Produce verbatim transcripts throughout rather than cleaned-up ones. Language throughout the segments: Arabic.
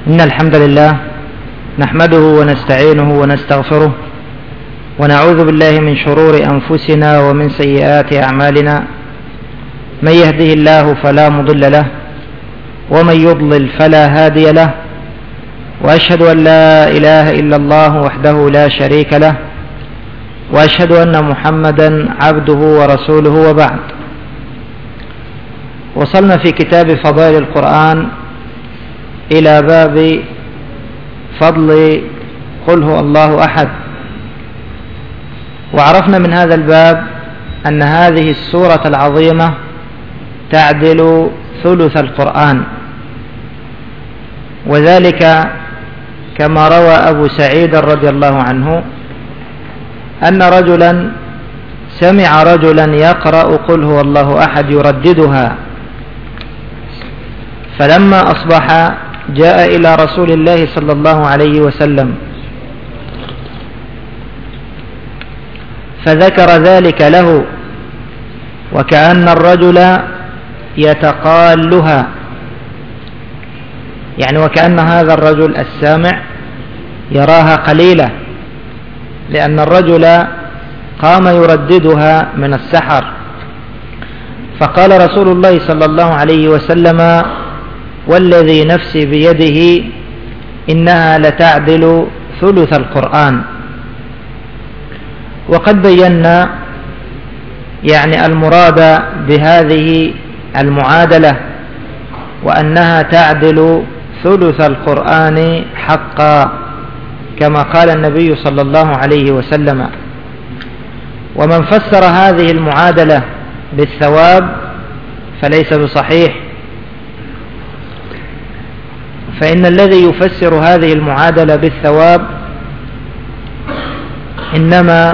إن الحمد لله نحمده ونستعينه ونستغفره ونعوذ بالله من شرور أنفسنا ومن سيئات أعمالنا. من يهده الله فلا مضل له ومن يضلل فلا هادي له، وأشهد أن لا إله إلا الله وحده لا شريك له، وأشهد أن محمدا عبده ورسوله، وبعد. وصلنا في كتاب فضائل القرآن إلى باب فضل قل هو الله أحد، وعرفنا من هذا الباب أن هذه السورة العظيمة تعدل ثلث القرآن، وذلك كما روى أبو سعيد رضي الله عنه أن رجلا سمع رجلا يقرأ قل هو الله أحد يرددها، فلما أصبح جاء إلى رسول الله صلى الله عليه وسلم فذكر ذلك له، وكأن الرجل يتقالها، يعني وكأن هذا الرجل السامع يراها قليلة، لأن الرجل قام يرددها من السحر. فقال رسول الله صلى الله عليه وسلم: والذي نفسي بيده إنها لتعدل ثلث القرآن. وقد بينا يعني المراد بهذه المعادلة، وأنها تعدل ثلث القرآن حقا، كما قال النبي صلى الله عليه وسلم. ومن فسر هذه المعادلة بالثواب فليس بصحيح، فإن الذي يفسر هذه المعادلة بالثواب إنما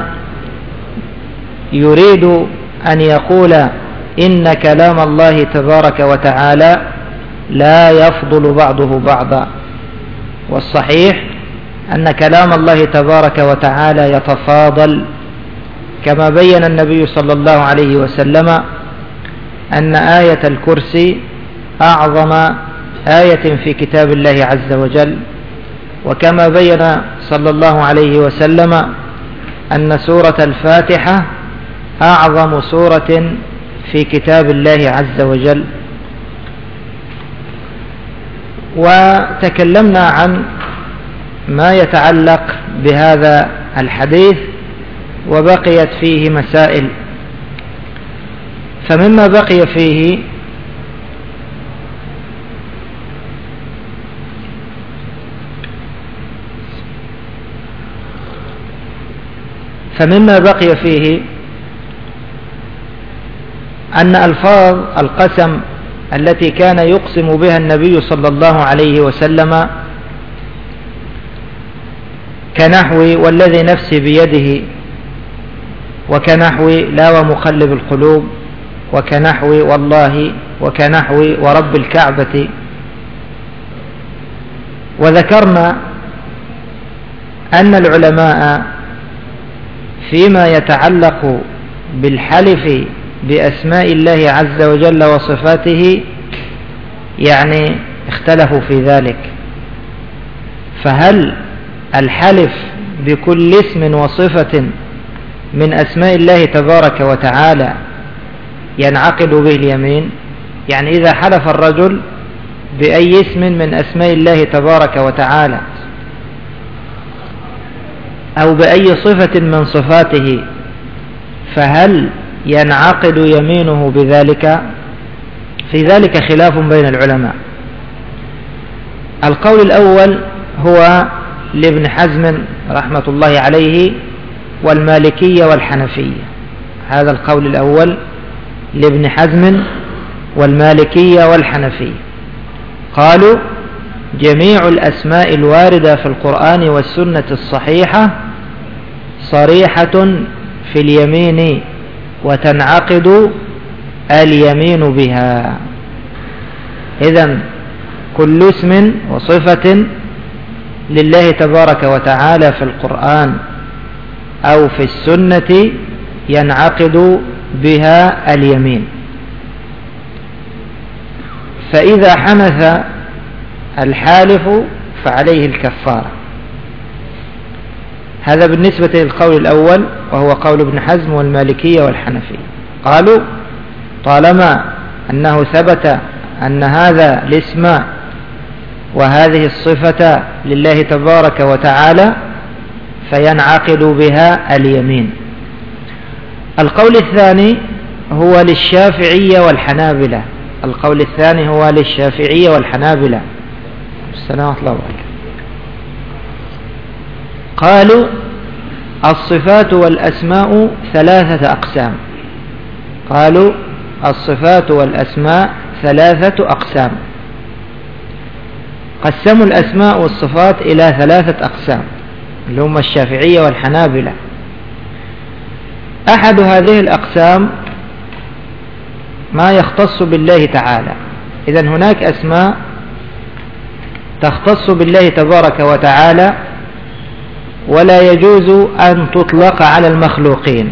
يريد أن يقول إن كلام الله تبارك وتعالى لا يفضل بعضه بعضا، والصحيح أن كلام الله تبارك وتعالى يتفاضل، كما بين النبي صلى الله عليه وسلم أن آية الكرسي أعظم آية في كتاب الله عز وجل، وكما بين صلى الله عليه وسلم أن سورة الفاتحة أعظم سورة في كتاب الله عز وجل. وتكلمنا عن ما يتعلق بهذا الحديث، وبقيت فيه مسائل. فمما بقي فيه فمما بقي فيه أن ألفاظ القسم التي كان يقسم بها النبي صلى الله عليه وسلم كنحو والذي نفسي بيده، وكنحو لا ومقلب القلوب، وكنحو والله، وكنحو ورب الكعبة. وذكرنا أن العلماء فيما يتعلق بالحلف بأسماء الله عز وجل وصفاته يعني اختلفوا في ذلك، فهل الحلف بكل اسم وصفة من أسماء الله تبارك وتعالى ينعقد به اليمين؟ يعني إذا حلف الرجل بأي اسم من أسماء الله تبارك وتعالى أو بأي صفة من صفاته، فهل ينعقد يمينه بذلك؟ في ذلك خلاف بين العلماء. القول الأول هو لابن حزم رحمة الله عليه والمالكية والحنفية. هذا القول الأول لابن حزم والمالكية والحنفية، قالوا: جميع الأسماء الواردة في القرآن والسنة الصحيحة صريحة في اليمين، وتنعقد اليمين بها. إذن كل اسم وصفة لله تبارك وتعالى في القرآن أو في السنة ينعقد بها اليمين. فإذا حنث الحالف فعليه الكفارة. هذا بالنسبة للقول الأول، وهو قول ابن حزم والمالكية والحنفية. قالوا طالما أنه ثبت أن هذا الاسم وهذه الصفة لله تبارك وتعالى فينعقد بها اليمين. القول الثاني هو للشافعية والحنابلة. القول الثاني هو للشافعية والحنابلة. السلام عليكم ورحمة الله. قالوا الصفات والأسماء ثلاثة أقسام. قالوا الصفات والأسماء ثلاثة أقسام. قسموا الأسماء والصفات إلى ثلاثة أقسام اللي هم الشافعية والحنابلة. أحد هذه الأقسام ما يختص بالله تعالى. إذن هناك أسماء تختص بالله تبارك وتعالى ولا يجوز أن تطلق على المخلوقين،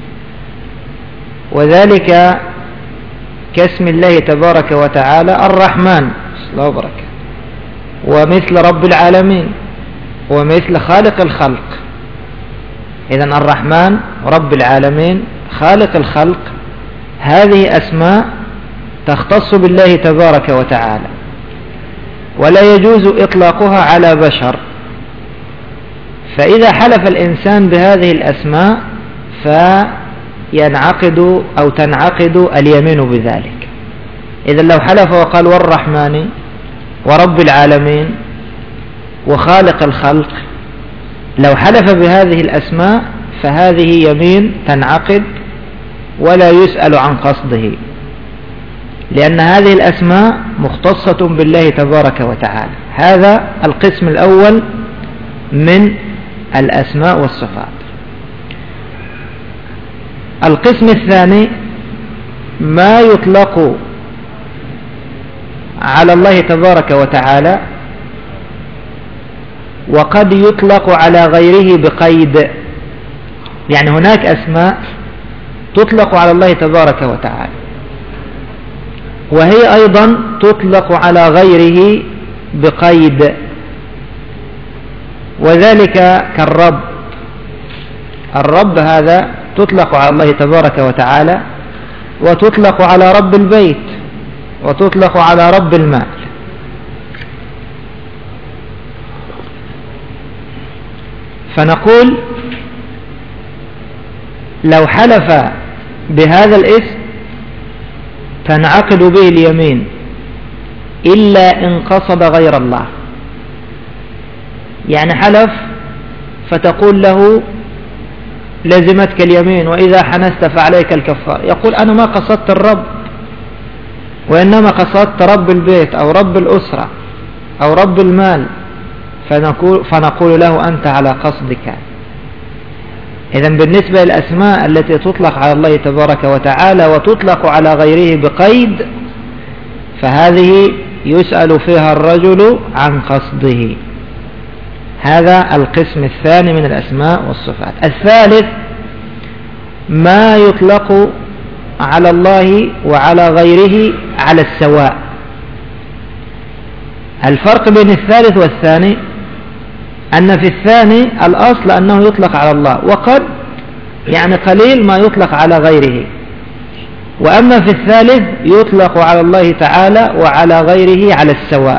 وذلك كاسم الله تبارك وتعالى الرحمن الله بركة، ومثل رب العالمين، ومثل خالق الخلق. إذن الرحمن رب العالمين خالق الخلق هذه أسماء تختص بالله تبارك وتعالى ولا يجوز إطلاقها على بشر. فإذا حلف الإنسان بهذه الأسماء فينعقد أو تنعقد اليمين بذلك. إذا لو حلف وقال والرحمن ورب العالمين وخالق الخلق، لو حلف بهذه الأسماء فهذه يمين تنعقد ولا يسأل عن قصده، لأن هذه الأسماء مختصة بالله تبارك وتعالى. هذا القسم الأول من الأسماء والصفات. القسم الثاني ما يطلق على الله تبارك وتعالى وقد يطلق على غيره بقيد. يعني هناك أسماء تطلق على الله تبارك وتعالى وهي أيضا تطلق على غيره بقيد، وذلك كالرب. الرب هذا تطلق على الله تبارك وتعالى وتطلق على رب البيت وتطلق على رب المال. فنقول لو حلف بهذا الاسم تنعقد به اليمين إلا إن قصد غير الله. يعني حلف فتقول له لزمتك اليمين وإذا حنست فعليك الكفار، يقول أنا ما قصدت الرب وإنما قصدت رب البيت أو رب الأسرة أو رب المال، فنقول, فنقول له أنت على قصدك. إذن بالنسبة للأسماء التي تطلق على الله تبارك وتعالى وتطلق على غيره بقيد فهذه يسأل فيها الرجل عن قصده. هذا القسم الثاني من الأسماء والصفات. الثالث ما يطلق على الله وعلى غيره على السواء. الفرق بين الثالث والثاني أن في الثاني الأصل أنه يطلق على الله، وقد يعني قليل ما يطلق على غيره، وأما في الثالث يطلق على الله تعالى وعلى غيره على السواء،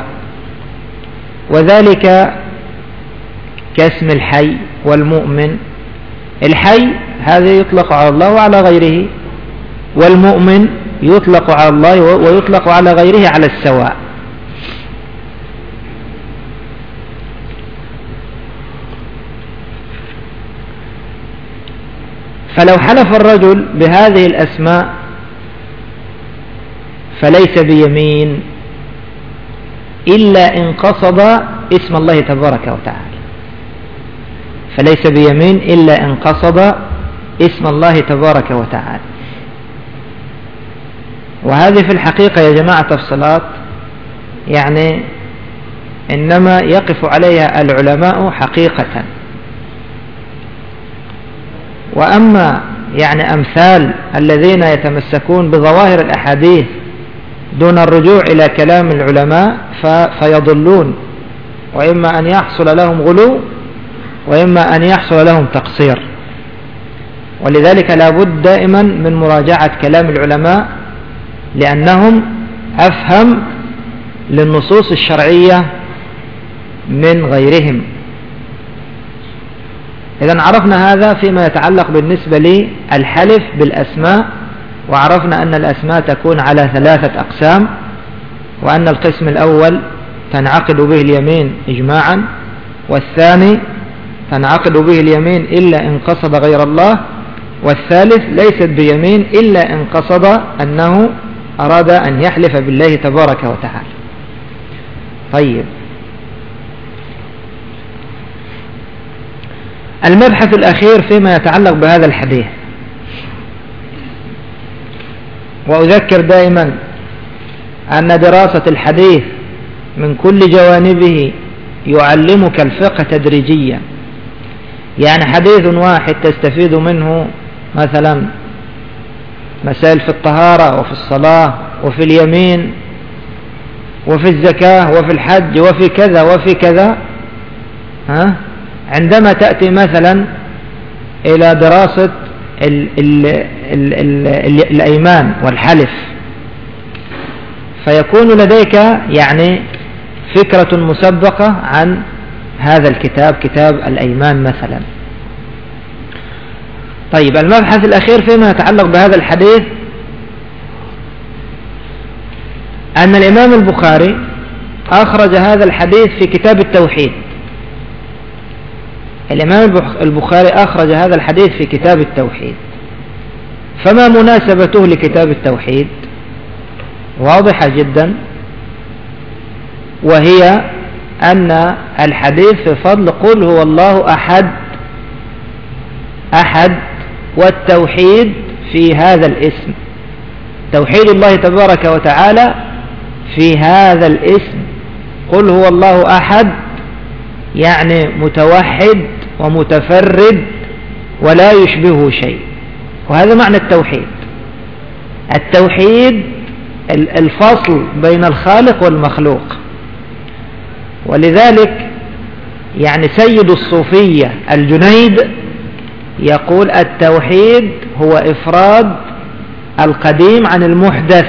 وذلك كاسم الحي والمؤمن. الحي هذا يطلق على الله وعلى غيره، والمؤمن يطلق على الله ويطلق على غيره على السواء. فلو حلف الرجل بهذه الأسماء فليس بيمين إلا إن قصد اسم الله تبارك وتعالى. فليس بيمين إلا إن قصد اسم الله تبارك وتعالى. وهذه في الحقيقة يا جماعة الصلاة يعني إنما يقف عليها العلماء حقيقة. وأما يعني أمثال الذين يتمسكون بظواهر الأحاديث دون الرجوع إلى كلام العلماء فيضلون وإما أن يحصل لهم غلو، وإما أن يحصل لهم تقصير. ولذلك لا بد دائما من مراجعة كلام العلماء، لأنهم أفهم للنصوص الشرعية من غيرهم. إذن عرفنا هذا فيما يتعلق بالنسبة للحلف بالأسماء، وعرفنا أن الأسماء تكون على ثلاثة أقسام، وأن القسم الأول تنعقد به اليمين إجماعا، والثاني تنعقد به اليمين إلا إن قصد غير الله، والثالث ليست بيمين إلا إن قصد أنه أراد أن يحلف بالله تبارك وتعالى. طيب، المبحث الأخير فيما يتعلق بهذا الحديث، وأذكر دائما أن دراسة الحديث من كل جوانبه يعلمك الفقه تدريجيا. يعني حديث واحد تستفيد منه مثلا مسائل في الطهارة وفي الصلاة وفي اليمين وفي الزكاة وفي الحج وفي كذا وفي كذا، ها؟ عندما تأتي مثلا إلى دراسة ال ال ال ال ال الأيمان والحلف، فيكون لديك يعني فكرة مسبقة عن هذا الكتاب، كتاب الأيمان مثلا. طيب، المبحث الأخير فيما يتعلق بهذا الحديث أن الإمام البخاري أخرج هذا الحديث في كتاب التوحيد. الإمام البخاري أخرج هذا الحديث في كتاب التوحيد، فما مناسبته لكتاب التوحيد؟ واضحة جدا، وهي أن الحديث في فضل قل هو الله أحد أحد، والتوحيد في هذا الاسم، توحيد الله تبارك وتعالى في هذا الاسم. قل هو الله أحد يعني متوحد ومتفرد ولا يشبهه شيء، وهذا معنى التوحيد. التوحيد الفصل بين الخالق والمخلوق. ولذلك يعني سيد الصوفية الجنيد يقول التوحيد هو إفراد القديم عن المحدث.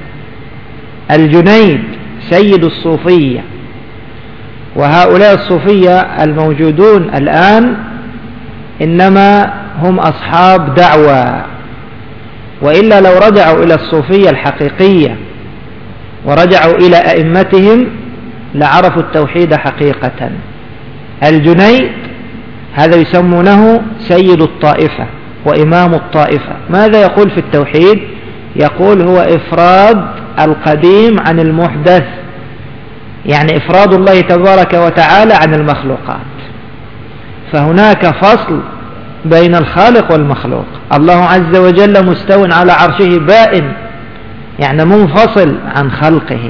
الجنيد سيد الصوفية، وهؤلاء الصوفية الموجودون الآن إنما هم أصحاب دعوة، وإلا لو رجعوا إلى الصوفية الحقيقية ورجعوا إلى أئمتهم لعرفوا التوحيد حقيقة. الجنيد هذا يسمونه سيد الطائفة وإمام الطائفة. ماذا يقول في التوحيد؟ يقول هو إفراد القديم عن المحدث، يعني إفراد الله تبارك وتعالى عن المخلوقات. فهناك فصل بين الخالق والمخلوق. الله عز وجل مستو على عرشه بائن، يعني منفصل عن خلقه.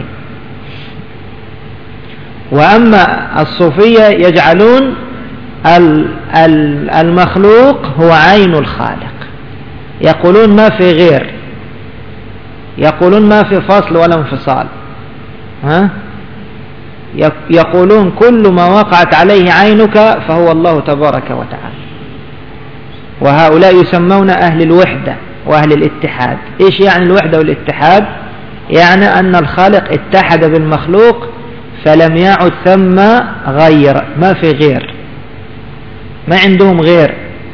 وأما الصوفية يجعلون المخلوق هو عين الخالق، يقولون ما في غير، يقولون ما في فصل ولا انفصال، ها؟ يقولون كل ما وقعت عليه عينك فهو الله تبارك وتعالى. وهؤلاء يسمون أهل الوحدة وأهل الاتحاد. إيش يعني الوحدة والاتحاد؟ يعني أن الخالق اتحد بالمخلوق فلم يعد ثم غير، ما في غير، ما عندهم غير.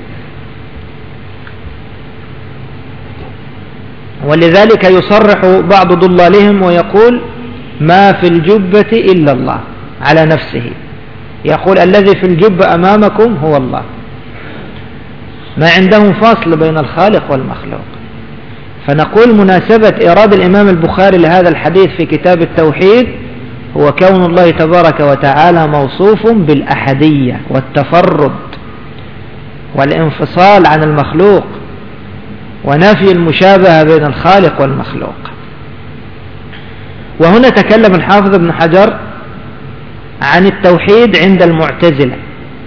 ولذلك يصرح بعض ضلالهم ويقول ما في الجبة إلا الله على نفسه، يقول الذي في الجبة أمامكم هو الله. ما عندهم فصل بين الخالق والمخلوق. فنقول مناسبة إيراد الإمام البخاري لهذا الحديث في كتاب التوحيد هو كون الله تبارك وتعالى موصوف بالأحدية والتفرد والانفصال عن المخلوق ونفي المشابهة بين الخالق والمخلوق. وهنا تكلم الحافظ ابن حجر عن التوحيد عند المعتزلة،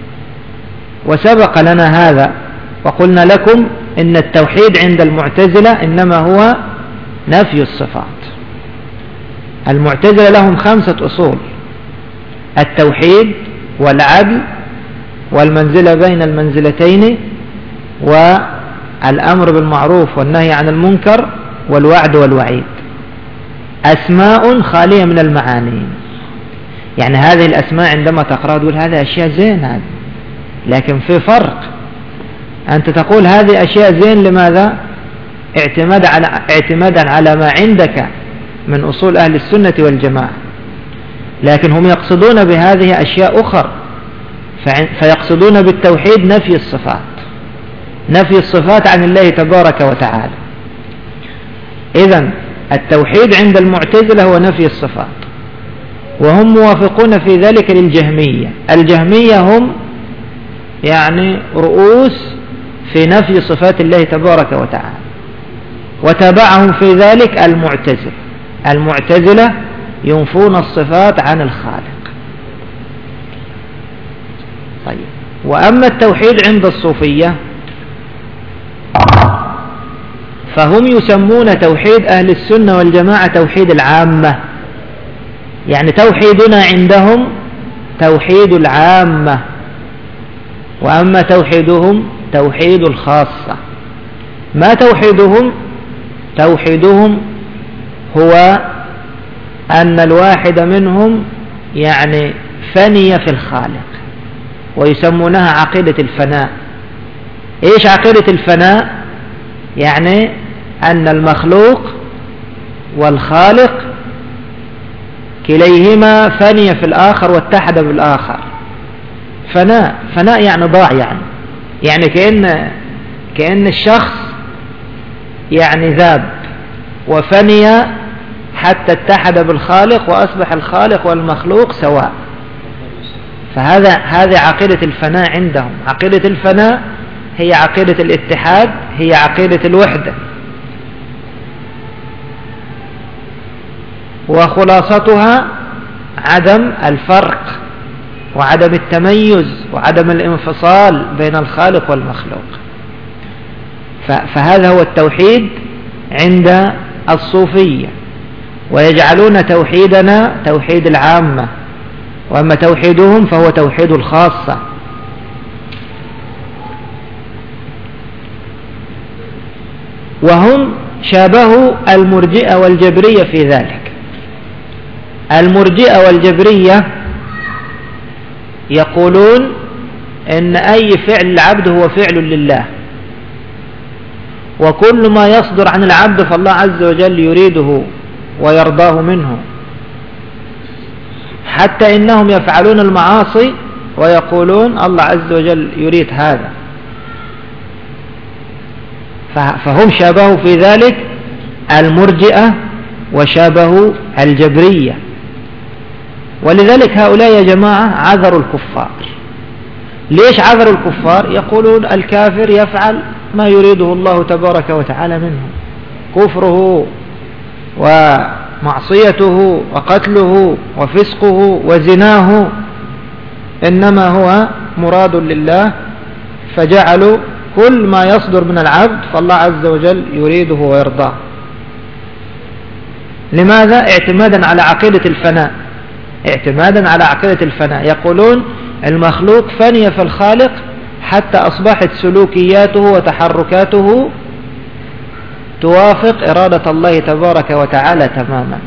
وسبق لنا هذا وقلنا لكم إن التوحيد عند المعتزلة إنما هو نفي الصفات. المعتزلة لهم خمسة أصول: التوحيد والعدل والمنزلة بين المنزلتين والأمر بالمعروف والنهي عن المنكر والوعد والوعيد، أسماء خالية من المعاني. يعني هذه الأسماء عندما تقرأ تقول هذه أشياء زين هذه، لكن في فرق. أنت تقول هذه أشياء زين لماذا؟ اعتمادا على اعتمادا على ما عندك من أصول أهل السنة والجماعة، لكن هم يقصدون بهذه أشياء أخرى، فيقصدون بالتوحيد نفي الصفات، نفي الصفات عن الله تبارك وتعالى. إذن التوحيد عند المعتزلة هو نفي الصفات، وهم موافقون في ذلك للجهمية. الجهمية هم يعني رؤوس في نفي صفات الله تبارك وتعالى، وتابعهم في ذلك المعتزلة. المعتزلة ينفون الصفات عن الخالق. طيب، وأما التوحيد عند الصوفية فهم يسمون توحيد أهل السنة والجماعة توحيد العامة، يعني توحيدنا عندهم توحيد العامة، وأما توحيدهم توحيد الخاصة. ما توحيدهم؟ توحيدهم هو أن الواحد منهم يعني فني في الخالق، ويسمونها عقيدة الفناء. إيش عقيدة الفناء؟ يعني أن المخلوق والخالق كليهما فني في الآخر واتحد بالآخر. فناء، فناء يعني ضاع، يعني يعني كأن كأن الشخص يعني ذاب وفني حتى اتحد بالخالق وأصبح الخالق والمخلوق سواء. فهذا هذه عقيدة الفناء عندهم. عقيدة الفناء هي عقيدة الاتحاد، هي عقيدة الوحدة، وخلاصتها عدم الفرق وعدم التميز وعدم الانفصال بين الخالق والمخلوق. فهذا هو التوحيد عند الصوفية، ويجعلون توحيدنا توحيد العامة، وأما توحيدهم فهو توحيد الخاصة. وهم شابهوا المرجئة والجبرية في ذلك. المرجئة والجبرية يقولون إن أي فعل العبد هو فعل لله، وكل ما يصدر عن العبد فالله عز وجل يريده ويرضاه منه، حتى إنهم يفعلون المعاصي ويقولون الله عز وجل يريد هذا. فهم شابهوا في ذلك المرجئة وشابهوا الجبرية. ولذلك هؤلاء يا جماعة عذروا الكفار. ليش عذروا الكفار؟ يقولون الكافر يفعل ما يريده الله تبارك وتعالى منه، كفره ومعصيته وقتله وفسقه وزناه إنما هو مراد لله، فجعلوا كل ما يصدر من العبد فالله عز وجل يريده ويرضاه. لماذا؟ اعتمادا على عقيدة الفناء، اعتمادا على عقيدة الفناء. يقولون المخلوق فني في الخالق حتى أصبحت سلوكياته وتحركاته توافق إرادة الله تبارك وتعالى تماما.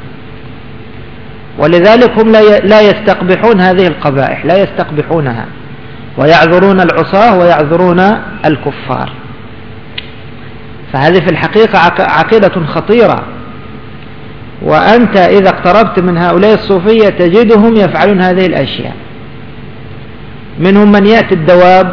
ولذلك هم لا يستقبحون هذه القبائح، لا يستقبحونها، ويعذرون العصاة ويعذرون الكفار. فهذه في الحقيقة عقيدة خطيرة. وأنت إذا اقتربت من هؤلاء الصوفية تجدهم يفعلون هذه الأشياء. منهم من يأتي الدواب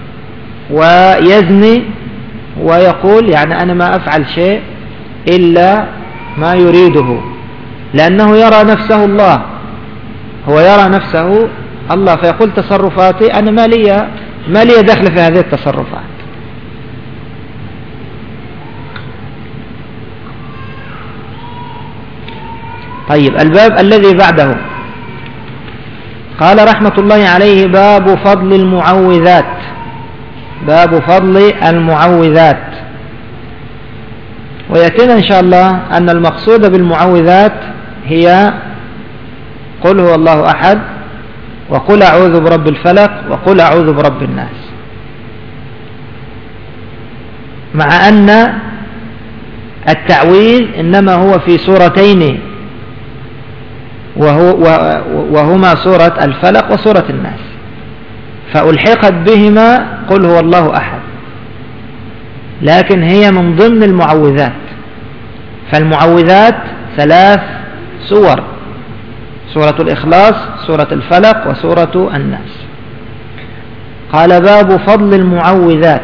ويزني ويقول يعني أنا ما أفعل شيء إلا ما يريده، لأنه يرى نفسه الله، هو يرى نفسه الله، فيقول تصرفاتي أنا ما لي ما لي دخل في هذه التصرفات. طيب، الباب الذي بعده قال رحمة الله عليه: باب فضل المعوذات. باب فضل المعوذات. ويأتينا إن شاء الله أن المقصود بالمعوذات هي قل هو الله أحد، وقل أعوذ برب الفلق وقل أعوذ برب الناس، مع أن التعويذ إنما هو في سورتين، وهو وهما سورة الفلق وسورة الناس، فألحقت بهما قل هو الله أحد، لكن هي من ضمن المعوذات. فالمعوذات ثلاث سور: سورة الإخلاص، سورة الفلق، وسورة الناس. قال: باب فضل المعوذات.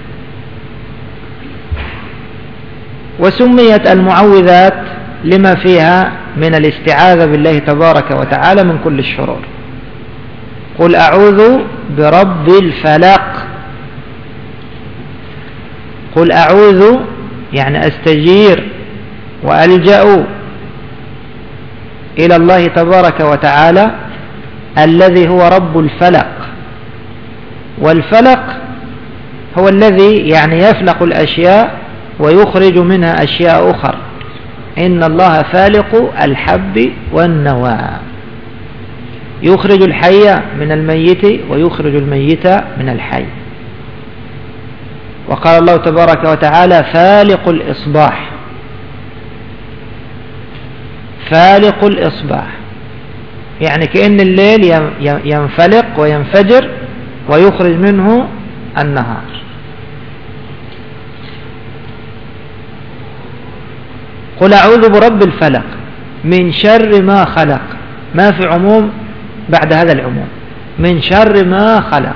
وسميت المعوذات لما فيها من الاستعاذة بالله تبارك وتعالى من كل الشرور. قل أعوذ برب الفلق، قل أعوذ يعني أستجير وألجأ إلى الله تبارك وتعالى الذي هو رب الفلق. والفلق هو الذي يعني يفلق الأشياء ويخرج منها أشياء أخرى. إن الله فالق الحب والنوى، يخرج الحي من الميت ويخرج الميت من الحي. وقال الله تبارك وتعالى: فالق الإصباح، فالق الإصباح يعني كأن الليل ينفلق وينفجر ويخرج منه النهار. قل أعوذ برب الفلق من شر ما خلق، ما في عموم بعد هذا العموم، من شر ما خلق.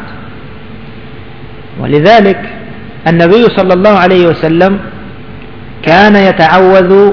ولذلك النبي صلى الله عليه وسلم كان يتعوذ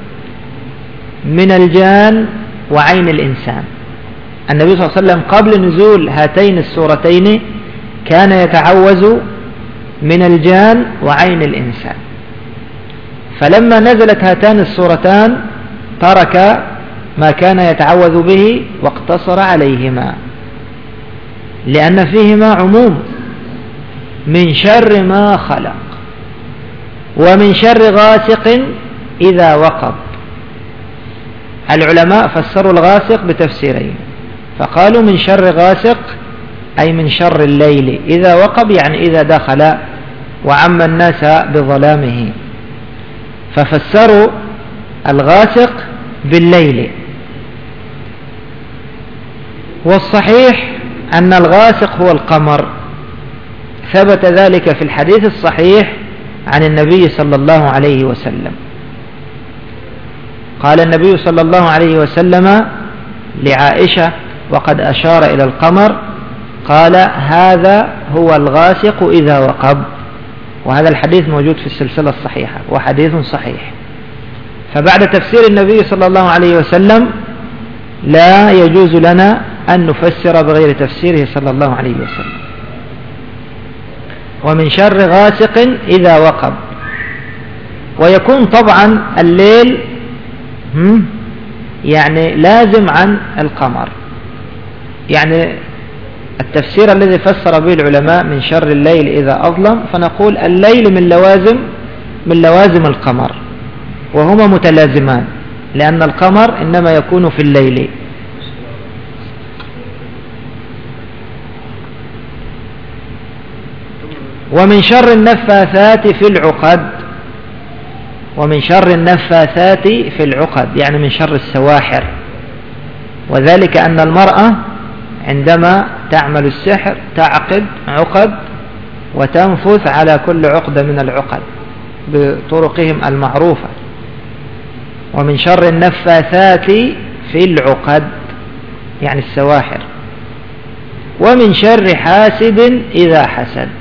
من الجان وعين الإنسان. النبي صلى الله عليه وسلم قبل نزول هاتين السورتين كان يتعوذ من الجان وعين الإنسان، فلما نزلت هاتان السورتان ترك ما كان يتعوذ به واقتصر عليهما، لأن فيهما عموم: من شر ما خلق، ومن شر غاسق إذا وقب. العلماء فسروا الغاسق بتفسيرين، فقالوا من شر غاسق أي من شر الليل، إذا وقب يعني إذا دخل وعم الناس بظلامه، ففسروا الغاسق بالليل. والصحيح أن الغاسق هو القمر، ثبت ذلك في الحديث الصحيح عن النبي صلى الله عليه وسلم. قال النبي صلى الله عليه وسلم لعائشة وقد أشار إلى القمر، قال: هذا هو الغاسق إذا وقب. وهذا الحديث موجود في السلسلة الصحيحة وحديث صحيح. فبعد تفسير النبي صلى الله عليه وسلم لا يجوز لنا أن نفسر بغير تفسيره صلى الله عليه وسلم. ومن شر غاسق إذا وقب. ويكون طبعا الليل يعني لازم عن القمر، يعني التفسير الذي فسر به العلماء من شر الليل إذا أظلم، فنقول الليل من لوازم من لوازم القمر، وهما متلازمان، لأن القمر إنما يكون في الليل. ومن شر النفاثات في العقد، ومن شر النفاثات في العقد يعني من شر السواحر. وذلك أن المرأة عندما تعمل السحر تعقد عقد وتنفث على كل عقدة من العقد بطرقهم المعروفة. ومن شر النفاثات في العقد يعني السواحر. ومن شر حاسد إذا حسد.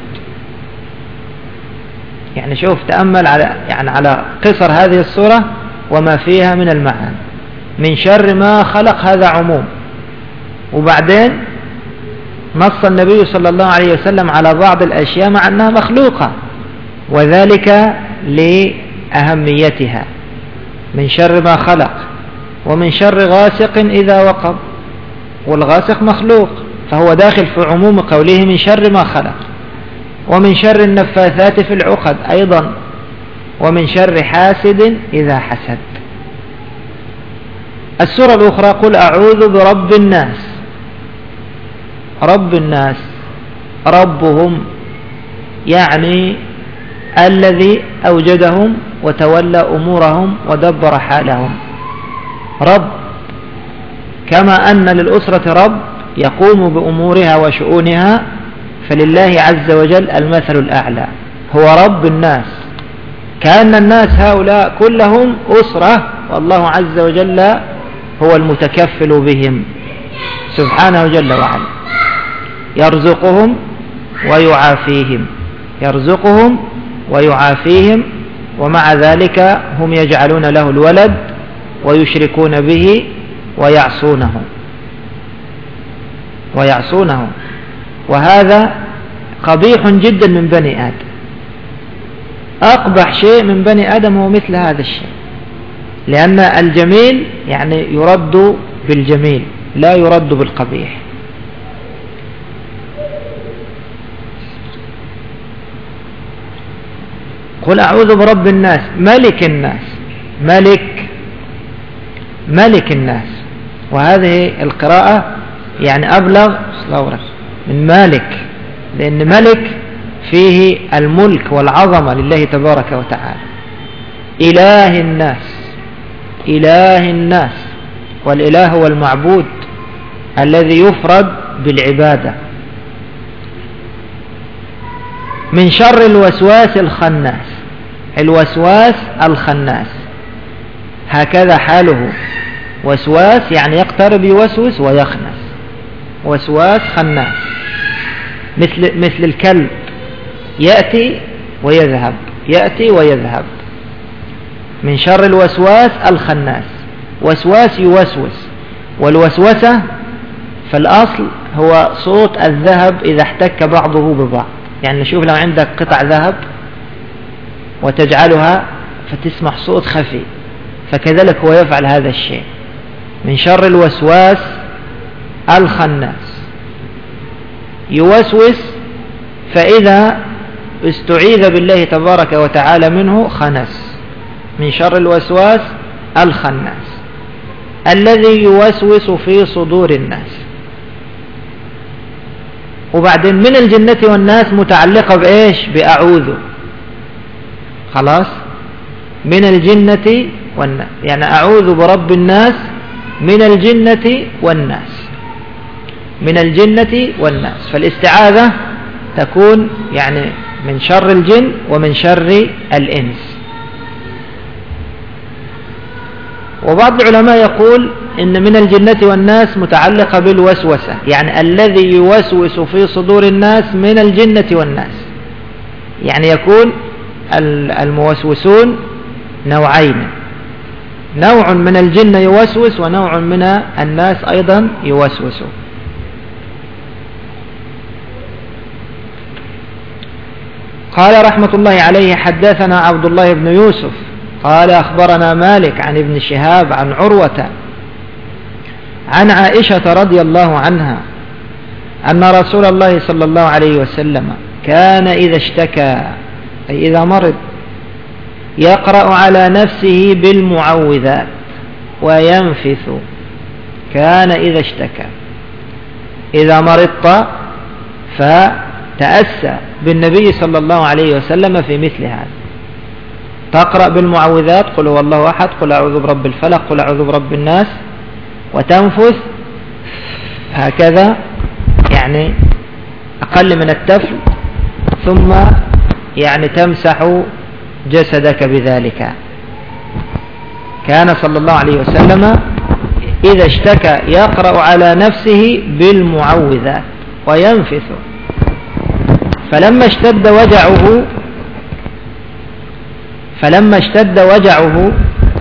يعني شوف تأمل على يعني على قصر هذه السورة وما فيها من المعاني. من شر ما خلق هذا عموم، وبعدين نص النبي صلى الله عليه وسلم على بعض الأشياء مع أنها مخلوقة، وذلك لأهميتها. من شر ما خلق، ومن شر غاسق إذا وقب، والغاسق مخلوق فهو داخل في عموم قوله من شر ما خلق. ومن شر النفاثات في العقد أيضا، ومن شر حاسد إذا حسد. السورة الأخرى قل أعوذ برب الناس. رب الناس ربهم يعني الذي أوجدهم وتولى أمورهم ودبر حالهم، رب. كما أن للأسرة رب يقوم بأمورها وشؤونها، فلله عز وجل المثل الأعلى، هو رب الناس. كأن الناس هؤلاء كلهم أسرة، والله عز وجل هو المتكفل بهم سبحانه جل وعلا، يرزقهم ويعافيهم، يرزقهم ويعافيهم، ومع ذلك هم يجعلون له الولد ويشركون به ويعصونه ويعصونه وهذا قبيح جدا من بني آدم. أقبح شيء من بني آدم هو مثل هذا الشيء، لأن الجميل يعني يرد بالجميل لا يرد بالقبيح. قل أعوذ برب الناس ملك الناس، ملك ملك الناس، وهذه القراءة يعني أبلغ من مالك، لأن ملك فيه الملك والعظمة لله تبارك وتعالى. إله الناس، إله الناس، والإله هو المعبود الذي يفرد بالعبادة. من شر الوسواس الخناس، الوسواس الخناس هكذا حاله، وسواس يعني يقترب يوسوس ويخنس، وسواس خناس، مثل مثل الكلب يأتي ويذهب يأتي ويذهب. من شر الوسواس الخناس، وسواس يوسوس، والوسوسة في الأصل هو صوت الذهب إذا احتك بعضه ببعض. يعني نشوف لو عندك قطع ذهب وتجعلها فتسمع صوت خفي، فكذلك هو يفعل هذا الشيء. من شر الوسواس الخناس، يوسوس، فإذا استعيذ بالله تبارك وتعالى منه خنس. من شر الوسواس الخناس الذي يوسوس في صدور الناس. وبعدين من الجنة والناس متعلقة بإيش؟ بأعوذ. خلاص، من الجنة والناس، يعني أعوذ برب الناس من الجنة والناس، من الجنة والناس. فالاستعاذة تكون يعني من شر الجن ومن شر الإنس. وبعض العلماء يقول إن من الجنة والناس متعلقة بالوسوسة، يعني الذي يوسوس في صدور الناس من الجنة والناس، يعني يكون الموسوسون نوعين، نوع من الجن يوسوس ونوع من الناس أيضا يوسوس. قال رحمة الله عليه: حدثنا عبد الله بن يوسف قال أخبرنا مالك عن ابن شهاب عن عروة عن عائشة رضي الله عنها أن رسول الله صلى الله عليه وسلم كان إذا اشتكى، أي إذا مرض، يقرأ على نفسه بالمعوذات وينفث. كان إذا اشتكى، إذا مرضت فتأسى بالنبي صلى الله عليه وسلم في مثل هذا، تقرأ بالمعوذات: قل هو الله أحد، قل أعوذ برب الفلق، قل أعوذ برب الناس، وتنفث هكذا، يعني أقل من التفل، ثم يعني تمسح جسدك بذلك. كان صلى الله عليه وسلم إذا اشتكى يقرأ على نفسه بالمعوذات وينفث. فلما اشتد وجعه فلما اشتد وجعه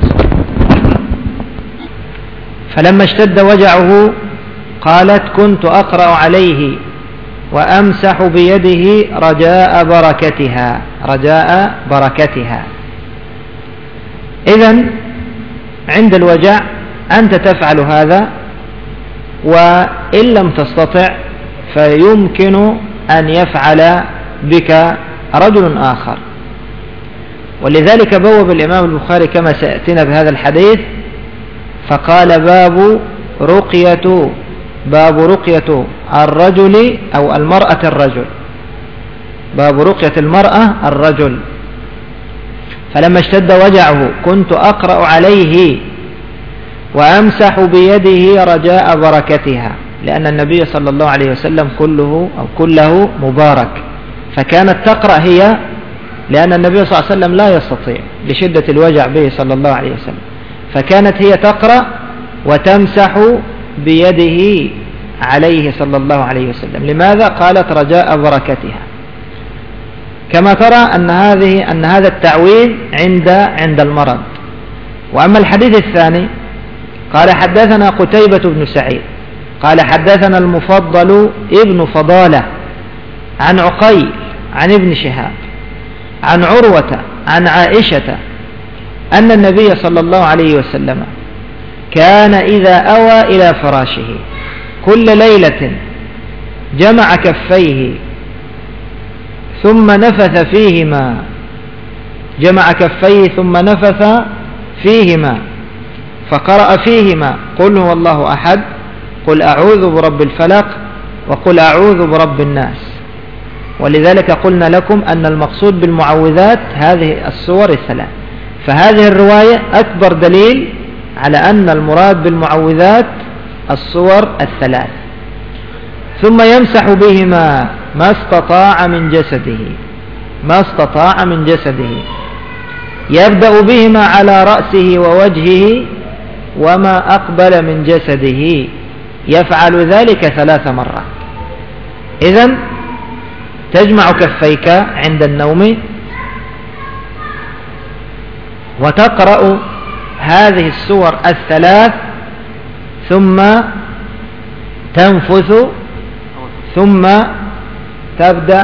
فلما اشتد وجعه قالت: كنت أقرأ عليه وأمسح بيده رجاء بركتها، رجاء بركتها. إذن عند الوجع أنت تفعل هذا، وإن لم تستطع فيمكن أن يفعل بك رجل آخر. ولذلك بوب الإمام البخاري كما سيأتينا بهذا الحديث، فقال: باب رقية باب رقية الرجل أو المرأة الرجل، باب رقية المرأة الرجل. فلما اشتد وجعه كنت أقرأ عليه وأمسح بيده رجاء بركتها، لأن النبي صلى الله عليه وسلم كله أو كله مبارك، فكانت تقرأ هي، لأن النبي صلى الله عليه وسلم لا يستطيع لشدة الوجع به صلى الله عليه وسلم، فكانت هي تقرأ وتمسح بيده عليه صلى الله عليه وسلم. لماذا؟ قالت رجاء بركتها. كما ترى أن هذه أن هذا التعويذ عند عند المرض. وأما الحديث الثاني قال حدثنا قتيبة بن سعيد قال حدثنا المفضل ابن فضالة عن عقيل عن ابن شهاب عن عروة عن عائشة أن النبي صلى الله عليه وسلم كان إذا أوى إلى فراشه كل ليلة جمع كفيه ثم نفث فيهما جمع كفيه ثم نفث فيهما فقرأ فيهما قل هو الله أحد، قل أعوذ برب الفلق، وقل أعوذ برب الناس. ولذلك قلنا لكم أن المقصود بالمعوذات هذه السور الثلاث، فهذه الرواية أكبر دليل على أن المراد بالمعوذات السور الثلاث. ثم يمسح بهما ما استطاع من جسده ما استطاع من جسده يبدأ بهما على رأسه ووجهه وما أقبل من جسده، يفعل ذلك ثلاث مرات. إذن تجمع كفيك عند النوم وتقرأ هذه السور الثلاث ثم تنفث ثم تبدأ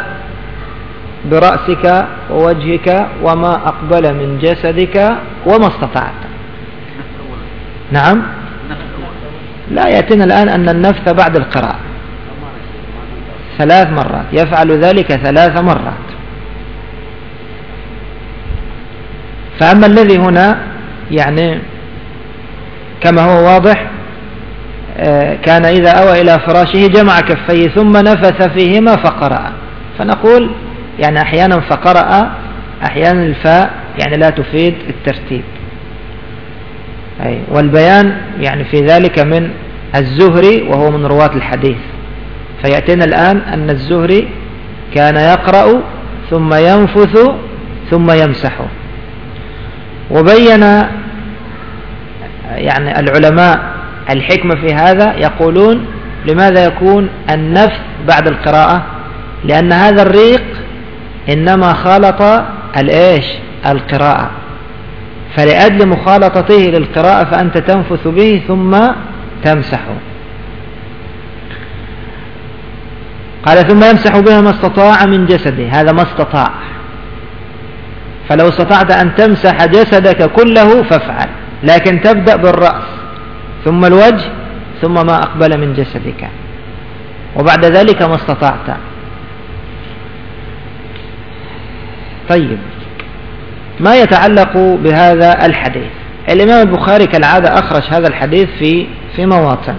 برأسك ووجهك وما أقبل من جسدك وما استطعت. نعم، لا يأتينا الآن أن النفث بعد القراءة ثلاث مرات، يفعل ذلك ثلاث مرات. فأما الذي هنا يعني كما هو واضح كان إذا أوى إلى فراشه جمع كفيه ثم نفث فيهما فقرأ، فنقول يعني أحيانا فقرأ، أحيانا الفاء يعني لا تفيد الترتيب، أي والبيان يعني في ذلك من الزهري وهو من رواة الحديث. فيأتينا الآن أن الزهري كان يقرأ ثم ينفث ثم يمسح. وبين يعني العلماء الحكمة في هذا، يقولون لماذا يكون النفث بعد القراءة؟ لأن هذا الريق إنما خالط الإيش القراءة، فلأجل مخالطته للقراءة فأنت تنفث به ثم تمسحه. قال ثم يمسح بها ما استطاع من جسده، هذا ما استطاع، فلو استطعت أن تمسح جسدك كله فافعل، لكن تبدأ بالرأس ثم الوجه ثم ما أقبل من جسدك، وبعد ذلك ما استطعت. طيب، ما يتعلق بهذا الحديث؟ الإمام البخاري كالعادة أخرج هذا الحديث في في مواطن.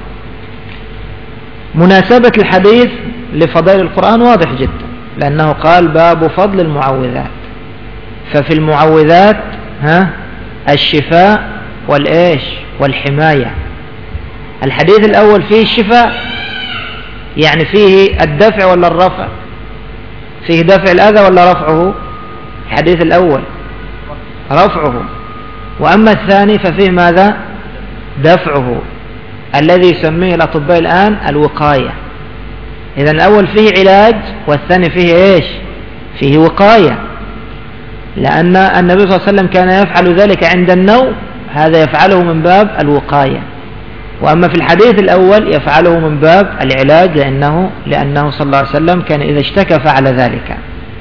مناسبة الحديث لفضائل القرآن واضح جدا، لأنه قال باب فضل المعوذات، ففي المعوذات ها الشفاء والإيش والحماية. الحديث الأول فيه الشفاء، يعني فيه الدفع ولا الرفع؟ فيه دفع الأذى ولا رفعه؟ الحديث الأول رفعه، وأما الثاني ففيه ماذا؟ دفعه، الذي يسميه الأطباء الآن الوقاية. إذا الأول فيه علاج والثاني فيه إيش؟ فيه وقاية، لأن النبي صلى الله عليه وسلم كان يفعل ذلك عند النوم، هذا يفعله من باب الوقاية. وأما في الحديث الأول يفعله من باب العلاج، لأنه, لأنه صلى الله عليه وسلم كان إذا اشتكى فعل ذلك.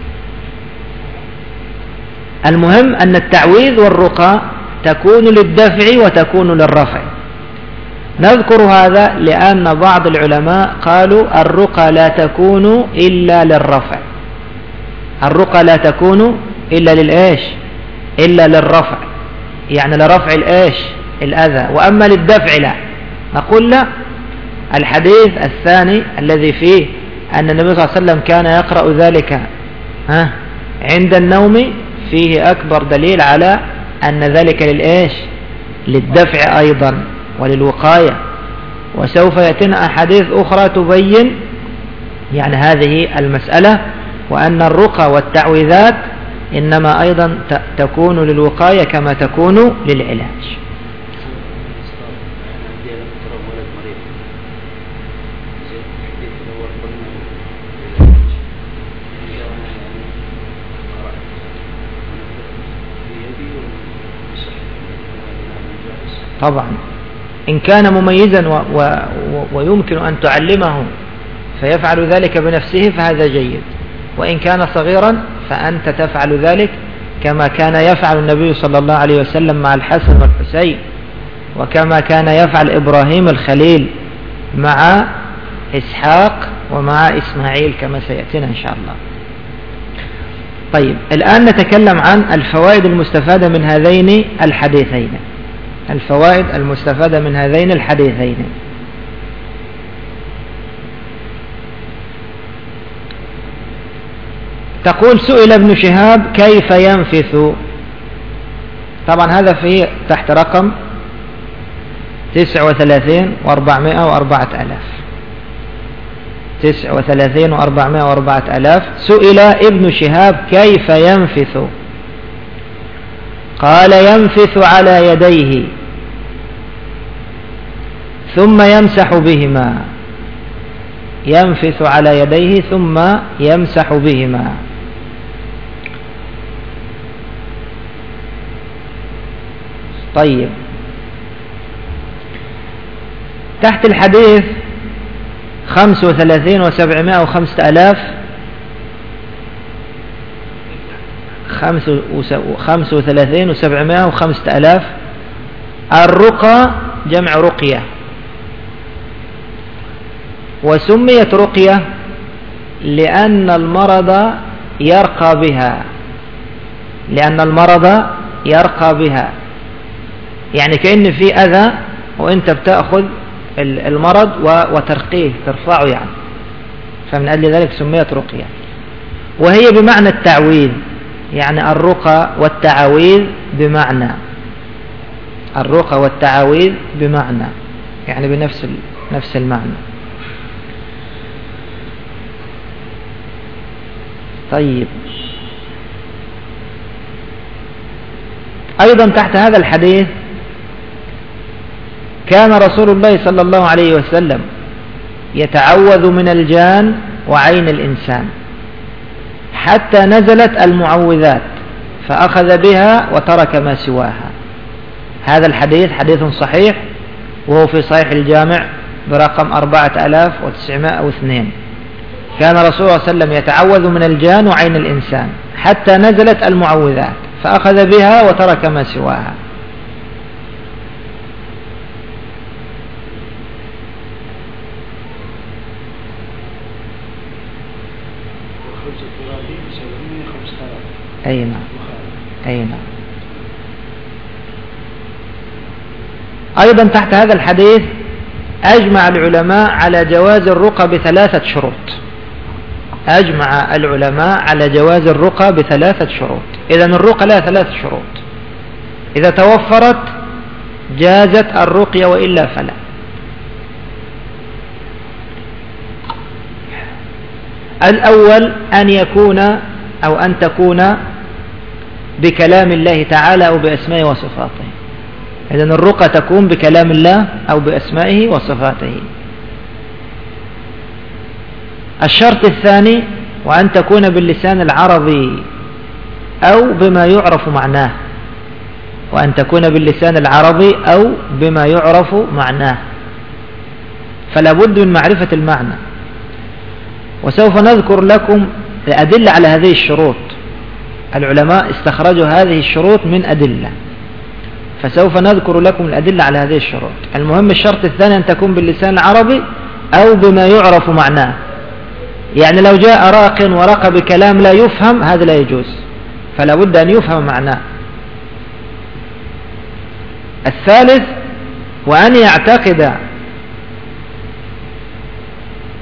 المهم أن التعويذ والرقى تكون للدفع وتكون للرفع. نذكر هذا لأن بعض العلماء قالوا الرقى لا تكون إلا للرفع، الرقى لا تكون إلا للإيش إلا للرفع، يعني لرفع الإيش الأذى، وأما للدفع لا. نقول لا، الحديث الثاني الذي فيه أن النبي صلى الله عليه وسلم كان يقرأ ذلك ها عند النوم فيه أكبر دليل على أن ذلك للإيش للدفع أيضا وللوقاية. وسوف يأتينا أحاديث أخرى تبين يعني هذه المسألة، وأن الرقى والتعويذات إنما أيضا تكون للوقاية كما تكون للعلاج. طبعا إن كان مميزا و و ويمكن أن تعلمه فيفعل ذلك بنفسه فهذا جيد، وإن كان صغيرا فأنت تفعل ذلك كما كان يفعل النبي صلى الله عليه وسلم مع الحسن والحسين، وكما كان يفعل إبراهيم الخليل مع إسحاق ومع إسماعيل كما سيأتينا إن شاء الله. طيب الآن نتكلم عن الفوائد المستفادة من هذين الحديثين. الفوائد المستفادة من هذين الحديثين: تقول سئل ابن شهاب كيف ينفث. طبعا هذا فيه تحت رقم تسعة وثلاثين وأربعمائة وأربعة آلاف تسعة وثلاثين وأربعمائة وأربعة آلاف. سئل ابن شهاب كيف ينفث، قال ينفث على يديه ثم يمسح بهما ينفث على يديه ثم يمسح بهما. طيب تحت الحديث خمسة وثلاثين وسبعمائة وخمسة آلاف خمسة وثلاثين وسبعمائة وخمسة آلاف. الرقى جمع رقية، وسميت رقية لأن المرض يرقى بها لأن المرض يرقى بها يعني كأن في أذى وأنت بتأخذ المرض وترقيه ترفعه يعني، فمن أجل ذلك سميت رقية. وهي بمعنى التعويذ، يعني الرقى والتعاويذ بمعنى الرقى والتعاويذ بمعنى يعني بنفس نفس المعنى. طيب أيضا تحت هذا الحديث كان رسول الله صلى الله عليه وسلم يتعوذ من الجان وعين الإنسان حتى نزلت المعوذات فأخذ بها وترك ما سواها. هذا الحديث حديث صحيح، وهو في صحيح الجامع برقم أربعة آلاف وتسعمائة واثنين. كان رسول الله صلى الله عليه وسلم يتعوذ من الجان وعين الإنسان حتى نزلت المعوذات فأخذ بها وترك ما سواها. أي نعم أي نعم. أيضا تحت هذا الحديث أجمع العلماء على جواز الرقى بثلاثة شروط. أجمع العلماء على جواز الرقى بثلاثة شروط. إذن الرقى لها ثلاث شروط، إذا توفرت جازت الرقية وإلا فلا. الأول أن يكون أو أن تكون بكلام الله تعالى أو بأسمائه وصفاته. إذن الرقى تكون بكلام الله أو بأسمائه وصفاته. الشرط الثاني وأن تكون باللسان العربي أو بما يعرف معناه وأن تكون باللسان العربي أو بما يعرف معناه، فلا بد من معرفة المعنى. وسوف نذكر لكم الأدلة على هذه الشروط. العلماء استخرجوا هذه الشروط من أدلة، فسوف نذكر لكم الأدلة على هذه الشروط. المهم الشرط الثاني أن تكون باللسان العربي أو بما يعرف معناه، يعني لو جاء راق ورق بكلام لا يفهم هذا لا يجوز، فلا بد أن يفهم معناه. الثالث وأن يعتقد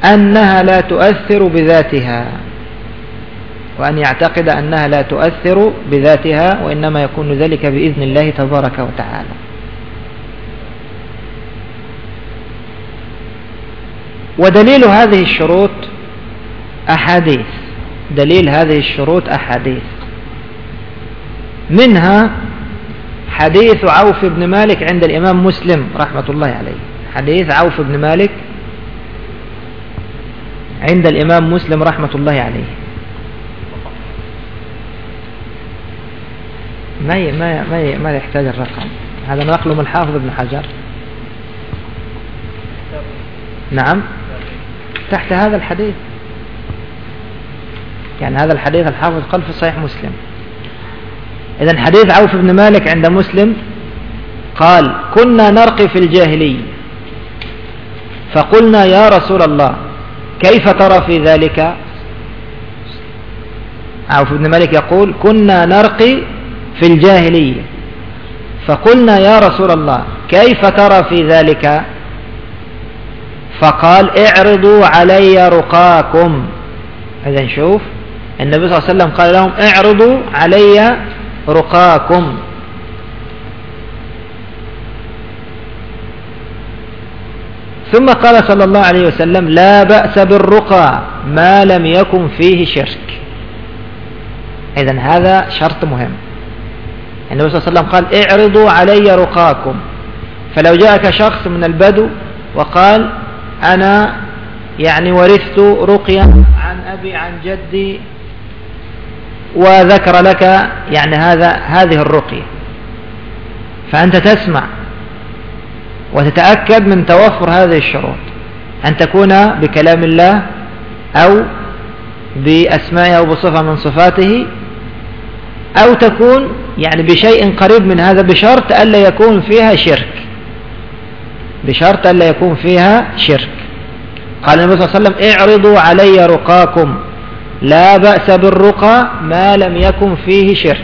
أنها لا تؤثر بذاتها، وأن يعتقد أنها لا تؤثر بذاتها، وإنما يكون ذلك بإذن الله تبارك وتعالى. ودليل هذه الشروط أحاديث، دليل هذه الشروط أحاديث، منها حديث عوف بن مالك عند الإمام مسلم رحمة الله عليه. حديث عوف بن مالك عند الإمام مسلم رحمة الله عليه. ما ما ما ما يحتاج الرقم، هذا نقل من الحافظ ابن حجر. نعم، تحت هذا الحديث، يعني هذا الحديث الحافظ قال في صحيح مسلم. إذن حديث عوف بن مالك عند مسلم قال: كنا نرقي في الجاهلية فقلنا يا رسول الله كيف ترى في ذلك؟ عوف بن مالك يقول: كنا نرقي في الجاهلية فقلنا يا رسول الله كيف ترى في ذلك؟ فقال: اعرضوا علي رقاكم. إذن شوف، النبي صلى الله عليه وسلم قال لهم: اعرضوا علي رقاكم. ثم قال صلى الله عليه وسلم: لا بأس بالرقى ما لم يكن فيه شرك. إذن هذا شرط مهم. النبي صلى الله عليه وسلم قال: اعرضوا علي رقاكم. فلو جاءك شخص من البدو وقال: أنا يعني ورثت رقيا عن أبي عن جدي، وذكر لك يعني هذا هذه الرقية، فأنت تسمع وتتأكد من توفر هذه الشروط، أن تكون بكلام الله أو بأسمائه أو بصفة من صفاته، أو تكون يعني بشيء قريب من هذا، بشرط ألا يكون فيها شرك، بشرط ألا يكون فيها شرك. قال النبي صلى الله عليه وسلم: اعرضوا علي رقاكم، لا بأس بالرقى ما لم يكن فيه شرك.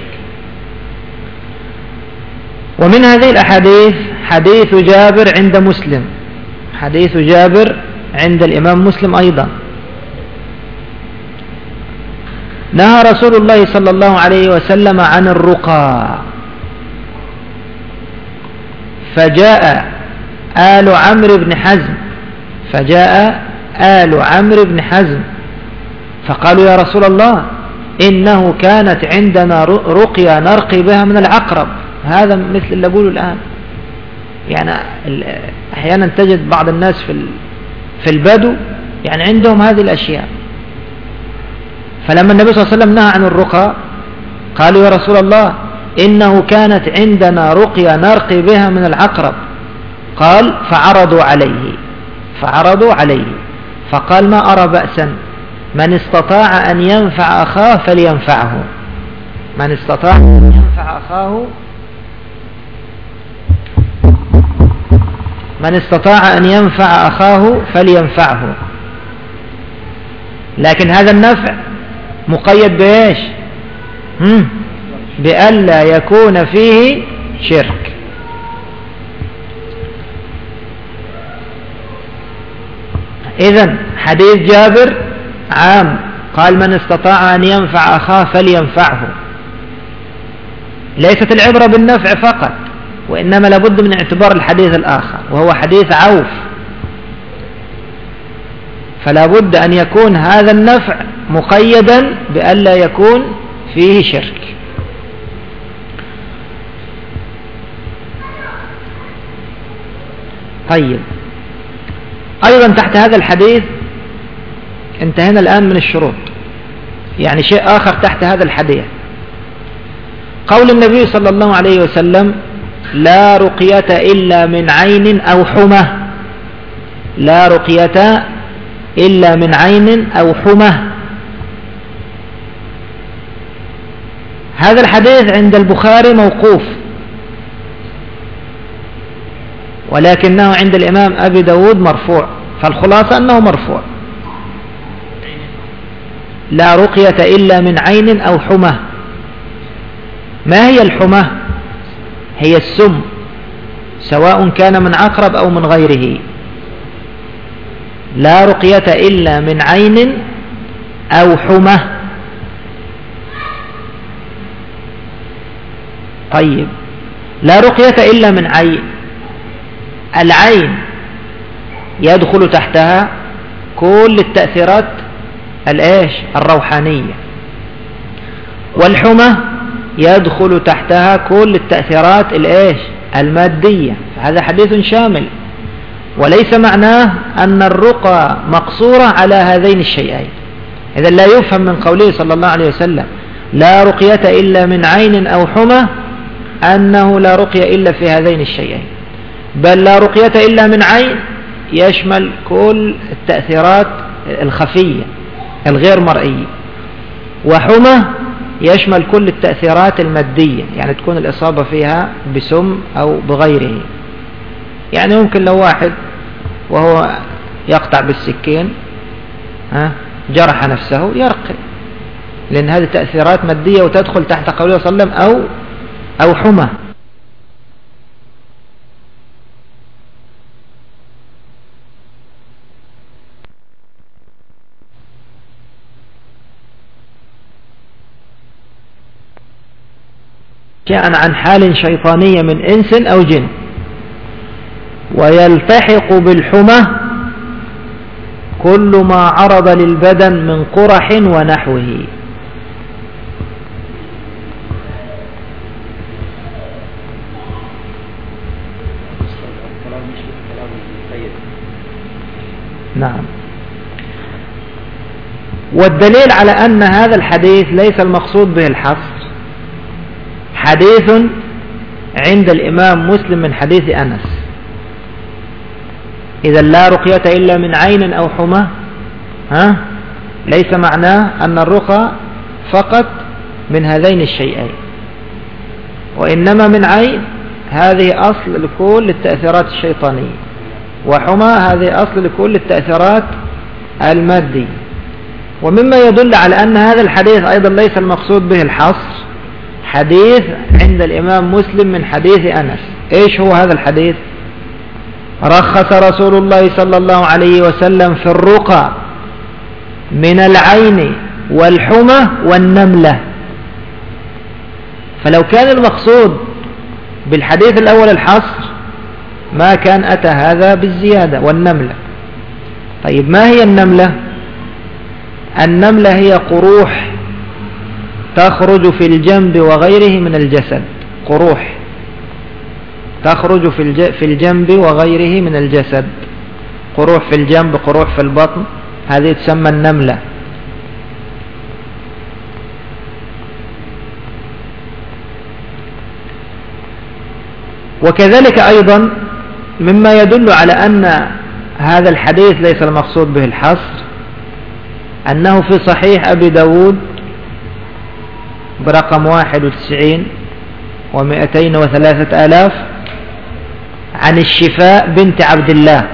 ومن هذه الأحاديث حديث جابر عند مسلم، حديث جابر عند الإمام مسلم أيضا. نهى رسول الله صلى الله عليه وسلم عن الرقى، فجاء آل عمرو بن حزم فجاء آل عمرو بن حزم فقالوا: يا رسول الله إنه كانت عندنا رقية نرقي بها من العقرب. هذا مثل اللي أقوله الآن، يعني أحيانا تجد بعض الناس في في البدو يعني عندهم هذه الأشياء. فلما النبي صلى الله عليه وسلم نهى عن الرقى قالوا: يا رسول الله إنه كانت عندنا رقية نرقي بها من العقرب. قال: فعرضوا عليه فعرضوا عليه فقال: ما أرى بأسا، من استطاع أن ينفع أخاه فلينفعه، من استطاع أن ينفع أخاه من استطاع أن ينفع أخاه فلينفعه. لكن هذا النفع مقيد بإيش؟ بألا يكون فيه شرك. إذن حديث جابر عام، قال: من استطاع أن ينفع أخاه فلينفعه. ليست العبرة بالنفع فقط، وإنما لابد من اعتبار الحديث الآخر وهو حديث عوف، فلا بد أن يكون هذا النفع مقيدا بألا يكون فيه شرك. طيب، أيضا تحت هذا الحديث انتهينا الآن من الشروط، يعني شيء آخر تحت هذا الحديث قول النبي صلى الله عليه وسلم: لا رقية إلا من عين أو حمى، لا رقية إلا من عين أو حمى. هذا الحديث عند البخاري موقوف، ولكنه عند الإمام أبي داود مرفوع، فالخلاصة أنه مرفوع. لا رقية إلا من عين أو حمى. ما هي الحمى؟ هي السم، سواء كان من عقرب أو من غيره، لا رقية إلا من عين أو حمى. طيب لا رقية إلا من عين، العين يدخل تحتها كل التأثيرات الإيش الروحانية، والحمى يدخل تحتها كل التأثيرات الإيش المادية. هذا حديث شامل، وليس معناه أن الرقى مقصورة على هذين الشيئين. إذا لا يفهم من قوله صلى الله عليه وسلم لا رقية إلا من عين أو حمى أنه لا رقية إلا في هذين الشيئين، بل لا رقية إلا من عين يشمل كل التأثيرات الخفية الغير مرئية، وحمى يشمل كل التأثيرات المادية، يعني تكون الإصابة فيها بسم أو بغيره. يعني ممكن لو واحد وهو يقطع بالسكين ها جرح نفسه يرقي، لأن هذه تأثيرات مادية وتدخل تحت قوله صلى الله عليه وسلم أو أو حمى. كان عن حال شيطانية من إنس أو جن، ويلتحق بالحمى كل ما عرض للبدن من قرح ونحوه. نعم. والدليل على أن هذا الحديث ليس المقصود به الحصر حديث عند الإمام مسلم من حديث أنس: إذا لا رقية إلا من عين أو حمى، ها ليس معناه أن الرقى فقط من هذين الشيئين، وإنما من عين هذه أصل لكل التأثيرات الشيطانية، وحمى هذه أصل لكل التأثيرات المادية. ومما يدل على أن هذا الحديث أيضا ليس المقصود به الحصر حديث عند الإمام مسلم من حديث أنس. إيش هو هذا الحديث؟ رخص رسول الله صلى الله عليه وسلم في الرقى من العين والحمى والنملة. فلو كان المقصود بالحديث الأول الحصر ما كان أتى هذا بالزيادة والنملة. طيب ما هي النملة؟ النملة هي قروح تخرج في الجنب وغيره من الجسد، قروح تخرج في الجنب وغيره من الجسد، قروح في الجنب، قروح في البطن، هذه تسمى النملة. وكذلك أيضا مما يدل على أن هذا الحديث ليس المقصود به الحصر أنه في صحيح أبي داود برقم واحد وتسعين ومئتين وثلاثة آلاف عن الشفاء بنت عبد الله،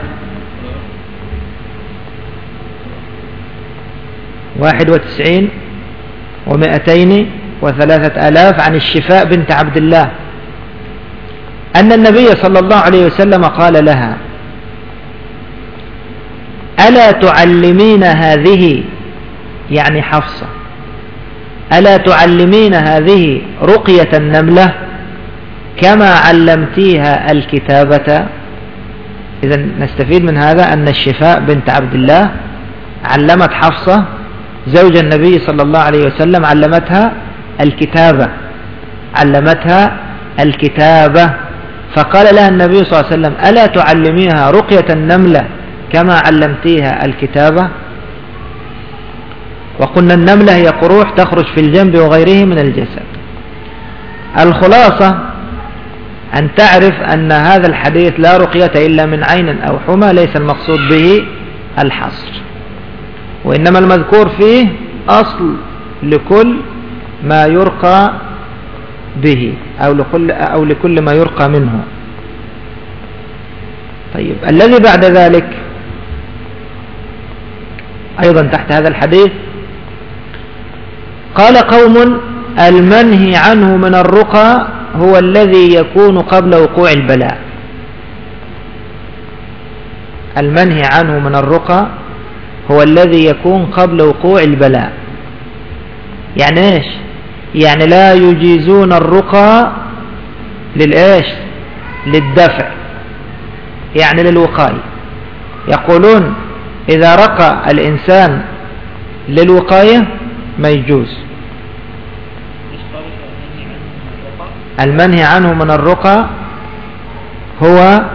واحد وتسعين ومئتين وثلاثة آلاف عن الشفاء بنت عبد الله أن النبي صلى الله عليه وسلم قال لها: ألا تعلمين هذه، يعني حفصة، ألا تعلمين هذه رقية النملة كما علمتيها الكتابة؟ إذا نستفيد من هذا أن الشفاء بنت عبد الله علمت حفصة زوج النبي صلى الله عليه وسلم، علمتها الكتابة، علمتها الكتابة. فقال لها النبي صلى الله عليه وسلم: ألا تعلميها رقية النملة كما علمتيها الكتابة؟ وقلنا النملة هي قروح تخرج في الجنب وغيره من الجسد. الخلاصة أن تعرف أن هذا الحديث لا رقية إلا من عين أو حمى ليس المقصود به الحصر، وإنما المذكور فيه أصل لكل ما يرقى به أو لكل, أو لكل ما يرقى منه. طيب الذي بعد ذلك أيضا تحت هذا الحديث قال قوم: المنهي عنه من الرقى هو الذي يكون قبل وقوع البلاء. المنهي عنه من الرقى هو الذي يكون قبل وقوع البلاء. يعني ايش؟ يعني لا يجيزون الرقى للإيش؟ للدفع، يعني للوقاية. يقولون إذا رقى الإنسان للوقاية ما يجوز. المنهي عنه من الرقى هو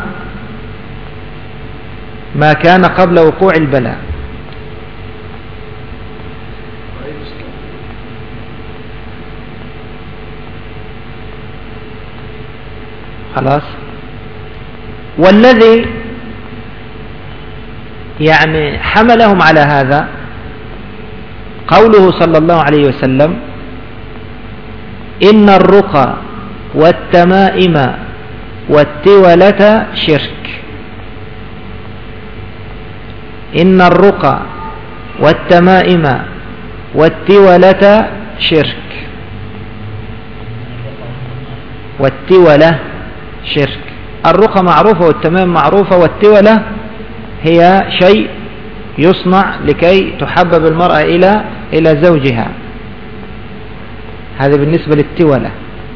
ما كان قبل وقوع البلاء. خلاص. والذي يعني حملهم على هذا قوله صلى الله عليه وسلم: إن الرقى والتمائم والتولة شرك. إن الرقى والتمائم والتولة شرك. والتولة شرك. الرقى معروفة والتمائم معروفة، والتولة هي شيء يصنع لكي تحبب المرأة إلى إلى زوجها. هذا بالنسبة للتولة.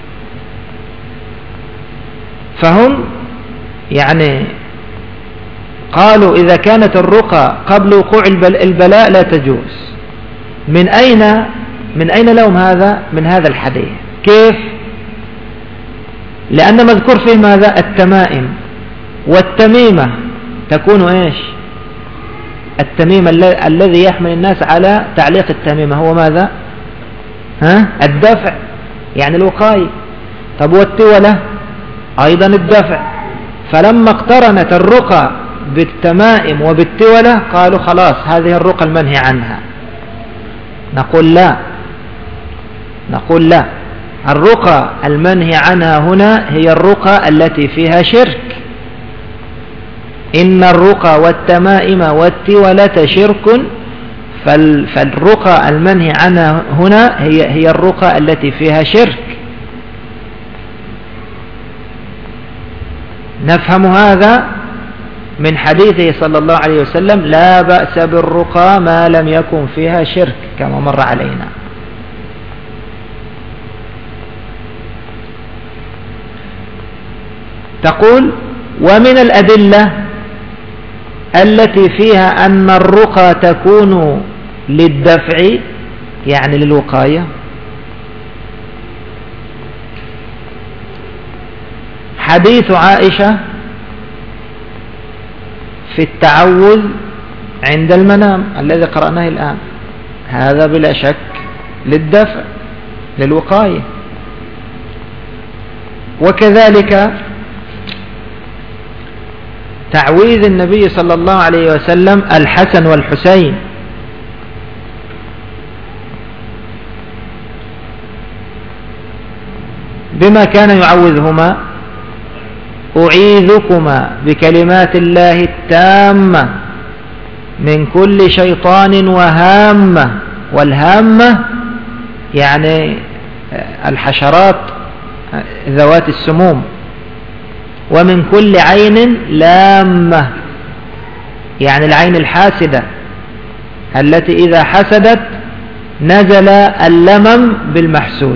فهم يعني قالوا إذا كانت الرقى قبل وقوع البلاء لا تجوز. من أين من أين لهم هذا؟ من هذا الحديث. كيف؟ لأن مذكور فيه ماذا؟ التمائم. والتميمة تكون إيش؟ التميم الذي يحمل الناس على تعليق التميمة هو ماذا؟ ها؟ الدفع، يعني الوقاية. طب والتولة أيضا الدفع. فلما اقترنت الرقى بالتمائم وبالتولة قالوا خلاص هذه الرقى المنهي عنها. نقول لا، نقول لا، الرقى المنهي عنها هنا هي الرقى التي فيها شرك. إن الرقى والتمائم والتولة شرك. فالرقى المنهي عنها هنا هي هي الرقى التي فيها شرك. نفهم هذا من حديثه صلى الله عليه وسلم: لا بأس بالرقى ما لم يكن فيها شرك، كما مر علينا. تقول: ومن الأدلة التي فيها أن الرقى تكون للدفع، يعني للوقاية، حديث عائشة في التعوذ عند المنام الذي قرأناه الآن. هذا بلا شك للدفع، للوقاية. وكذلك تعويذ النبي صلى الله عليه وسلم الحسن والحسين، بما كان يعوذهما: أعيذكما بكلمات الله التامة من كل شيطان وهامة. والهامة يعني الحشرات ذوات السموم. ومن كل عين لامة، يعني العين الحاسدة التي إذا حسدت نزل اللمم بالمحسود.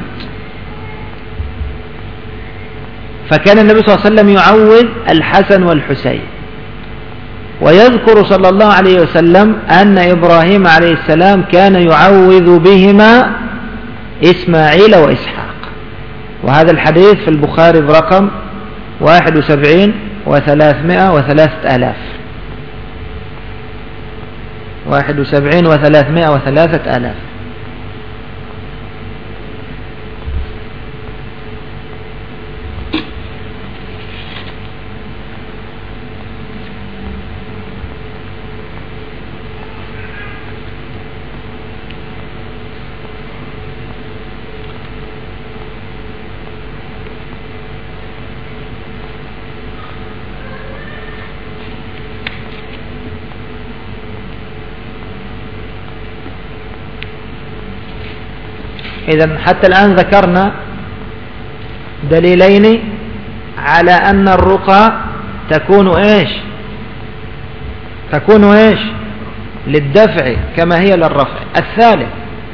فكان النبي صلى الله عليه وسلم يعوذ الحسن والحسين. ويذكر صلى الله عليه وسلم أن إبراهيم عليه السلام كان يعوذ بهما إسماعيل وإسحاق. وهذا الحديث في البخاري برقم واحد وسبعين وثلاثمائة وثلاثة آلاف. واحد وسبعين وثلاثمائة وثلاثة آلاف. إذن حتى الآن ذكرنا دليلين على أن الرقى تكون إيش؟ تكون إيش للدفع كما هي للرفع. الثالث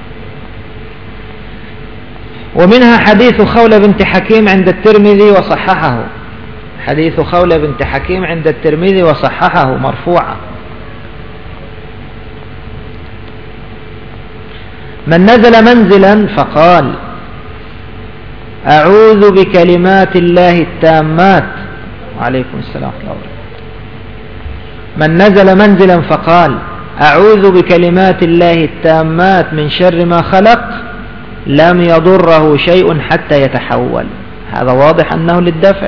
ومنها حديث خولة بنت حكيم عند الترمذي وصححه، حديث خولة بنت حكيم عند الترمذي وصححه مرفوعا: من نزل منزلا فقال أعوذ بكلمات الله التامات، وعليكم السلام ورحمة الله وبركاته، من نزل منزلا فقال أعوذ بكلمات الله التامات من شر ما خلق لم يضره شيء حتى يتحول. هذا واضح أنه للدفع.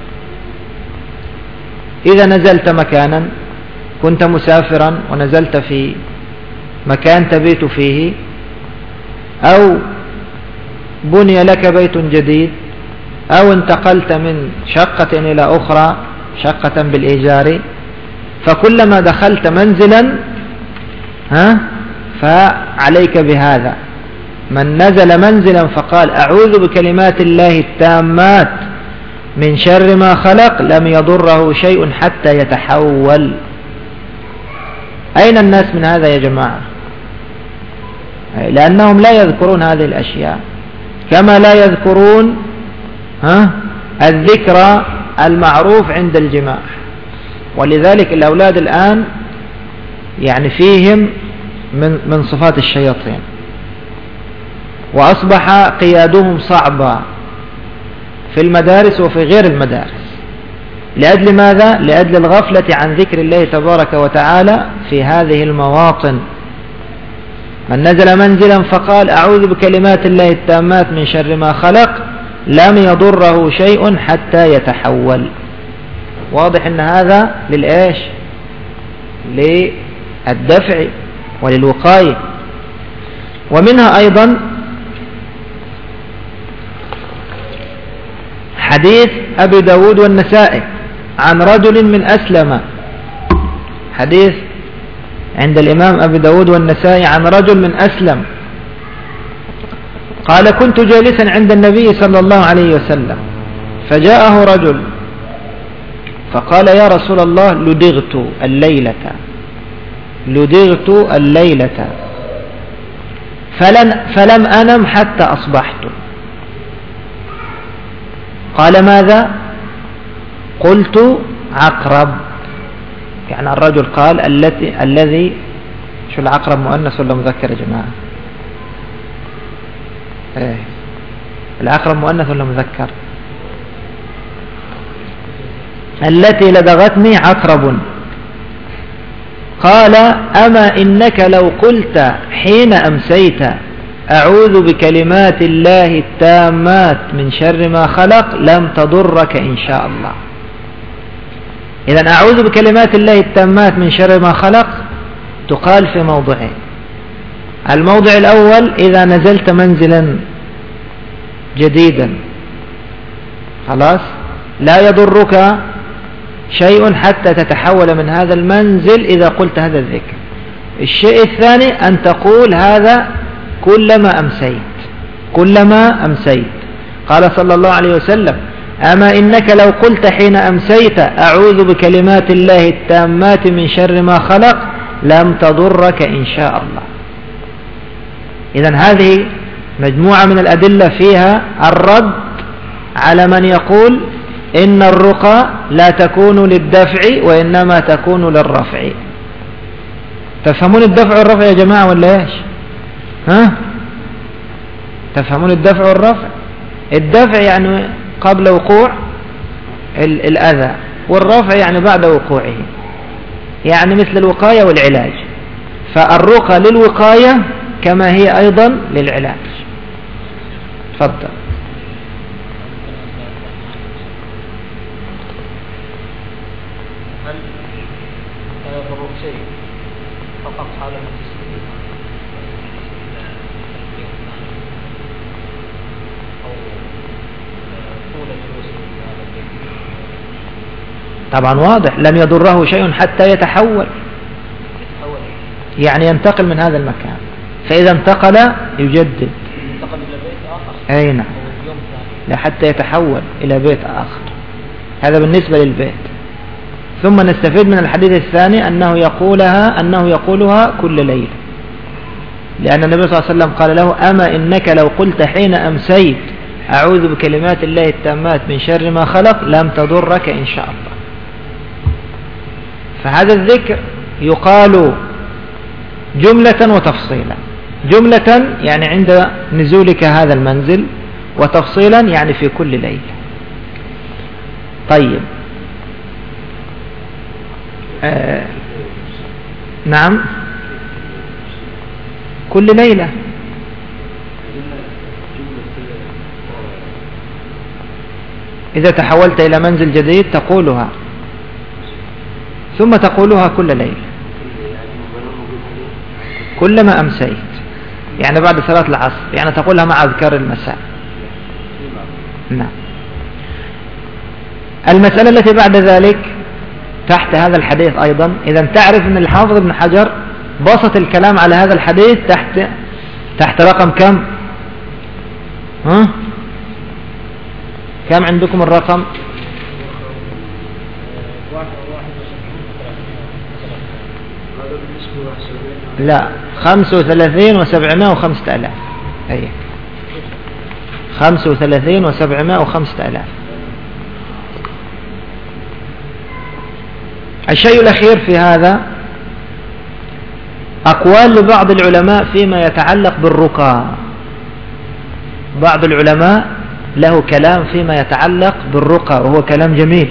إذا نزلت مكانا، كنت مسافرا ونزلت في مكان تبيت فيه، أو بني لك بيت جديد، أو انتقلت من شقة إلى أخرى، شقة بالإيجار، فكلما دخلت منزلا ها فعليك بهذا: من نزل منزلا فقال أعوذ بكلمات الله التامات من شر ما خلق لم يضره شيء حتى يتحول. أين الناس من هذا يا جماعة؟ لأنهم لا يذكرون هذه الأشياء، كما لا يذكرون ها الذكر المعروف عند الجماع. ولذلك الأولاد الآن يعني فيهم من من صفات الشياطين، وأصبح قيادهم صعبا في المدارس وفي غير المدارس. لأجل ماذا؟ لأجل الغفلة عن ذكر الله تبارك وتعالى في هذه المواطن. من نزل منزلا فقال أعوذ بكلمات الله التامات من شر ما خلق لم يضره شيء حتى يتحول. واضح أن هذا للإيش؟ للدفع وللوقاية. ومنها أيضا حديث أبي داود والنسائي عن رجل من أسلم، حديث عند الإمام أبي داود والنسائي عن رجل من أسلم قال كنت جالسا عند النبي صلى الله عليه وسلم فجاءه رجل فقال يا رسول الله لدغت الليلة لدغت الليلة فلن فلم أنم حتى أصبحت. قال ماذا؟ قلت عقرب. يعني الرجل قال التي الذي شو العقرب مؤنث ولا مذكر يا جماعة؟ ايه العقرب مؤنث ولا مذكر؟ التي لدغتني عقرب. قال أما إنك لو قلت حين أمسيت أعوذ بكلمات الله التامات من شر ما خلق لم تضرك إن شاء الله. إذن أعوذ بكلمات الله التامات من شر ما خلق تقال في موضعين. الموضع الأول إذا نزلت منزلا جديدا خلاص لا يضرك شيء حتى تتحول من هذا المنزل إذا قلت هذا الذكر. الشيء الثاني أن تقول هذا كلما أمسيت كلما أمسيت. قال صلى الله عليه وسلم أما إنك لو قلت حين أمسيت أعوذ بكلمات الله التامات من شر ما خلق لم تضرك إن شاء الله. إذن هذه مجموعة من الأدلة فيها الرد على من يقول إن الرقى لا تكون للدفع وإنما تكون للرفع. تفهمون الدفع والرفع يا جماعة ولا إيش؟ ها؟ تفهمون الدفع والرفع؟ الدفع يعني قبل وقوع الأذى، والرفع يعني بعد وقوعه، يعني مثل الوقاية والعلاج. فالرقى للوقاية كما هي أيضا للعلاج. تفضل. هل لا يضرك شيء فقط حالة طبعا واضح لم يضره شيء حتى يتحول، يعني ينتقل من هذا المكان. فإذا انتقل يجدد، انتقل إلى بيت آخر. أي نعم، لا حتى يتحول إلى بيت آخر. هذا بالنسبة للبيت. ثم نستفيد من الحديث الثاني أنه يقولها أنه يقولها كل ليلة، لأن النبي صلى الله عليه وسلم قال له: أما إنك لو قلت حين أمسيت أعوذ بكلمات الله التامات من شر ما خلق لم تضرك إن شاء الله. فهذا الذكر يقال جملة وتفصيلا. جملة يعني عند نزولك هذا المنزل، وتفصيلا يعني في كل ليلة. طيب، آه نعم، كل ليلة. إذا تحولت إلى منزل جديد تقولها، ثم تقولها كل ليلة كلما أمسيت، يعني بعد صلاة العصر، يعني تقولها مع أذكار المساء. نعم. المسألة التي بعد ذلك تحت هذا الحديث أيضا، إذا تعرف أن الحافظ ابن حجر بسط الكلام على هذا الحديث تحت تحت رقم كم؟ ها؟ كم عندكم الرقم؟ لا، خمسة وثلاثين وسبعمائة وخمسة آلاف. أي خمسة وثلاثين وسبعمائة وخمسة آلاف. الشيء الأخير في هذا أقوال لبعض العلماء فيما يتعلق بالرقى. بعض العلماء له كلام فيما يتعلق بالرقى، وهو كلام جميل.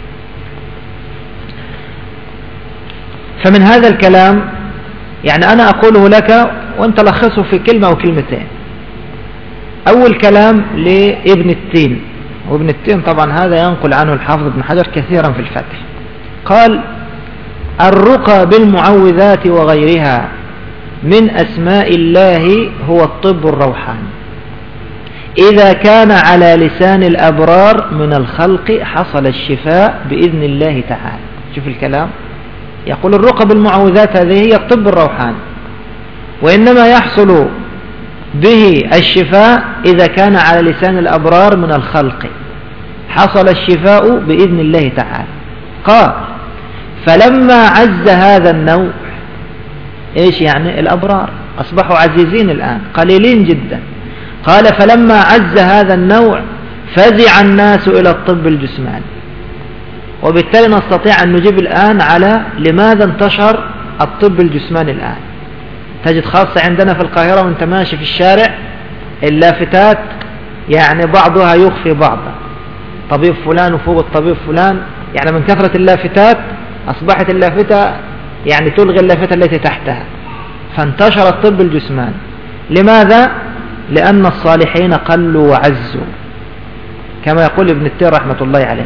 فمن هذا الكلام يعني أنا أقوله لك وأنت لخصه في كلمة أو كلمتين. أول كلام لابن التين، وابن التين طبعا هذا ينقل عنه الحافظ ابن حجر كثيرا في الفتح. قال: الرقى بالمعوذات وغيرها من أسماء الله هو الطب الروحاني، إذا كان على لسان الأبرار من الخلق حصل الشفاء بإذن الله تعالى. شوف الكلام، يقول الرقى بالمعوذات هذه هي الطب الروحاني، وإنما يحصل به الشفاء إذا كان على لسان الأبرار من الخلق حصل الشفاء بإذن الله تعالى. قال: فلما عز هذا النوع، إيش يعني؟ الأبرار أصبحوا عزيزين الآن، قليلين جدا. قال: فلما عز هذا النوع فزع الناس إلى الطب الجسماني. وبالتالي نستطيع أن نجيب الآن على لماذا انتشر الطب الجسماني الآن. تجد خاصة عندنا في القاهرة وانت ماشي في الشارع اللافتات يعني بعضها يخفي بعضا، طبيب فلان وفوق الطبيب فلان، يعني من كثرة اللافتات أصبحت اللافتة يعني تلغي اللافتة التي تحتها، فانتشر الطب الجسماني. لماذا؟ لأن الصالحين قلوا وعزوا، كما يقول ابن التين رحمة الله عليه.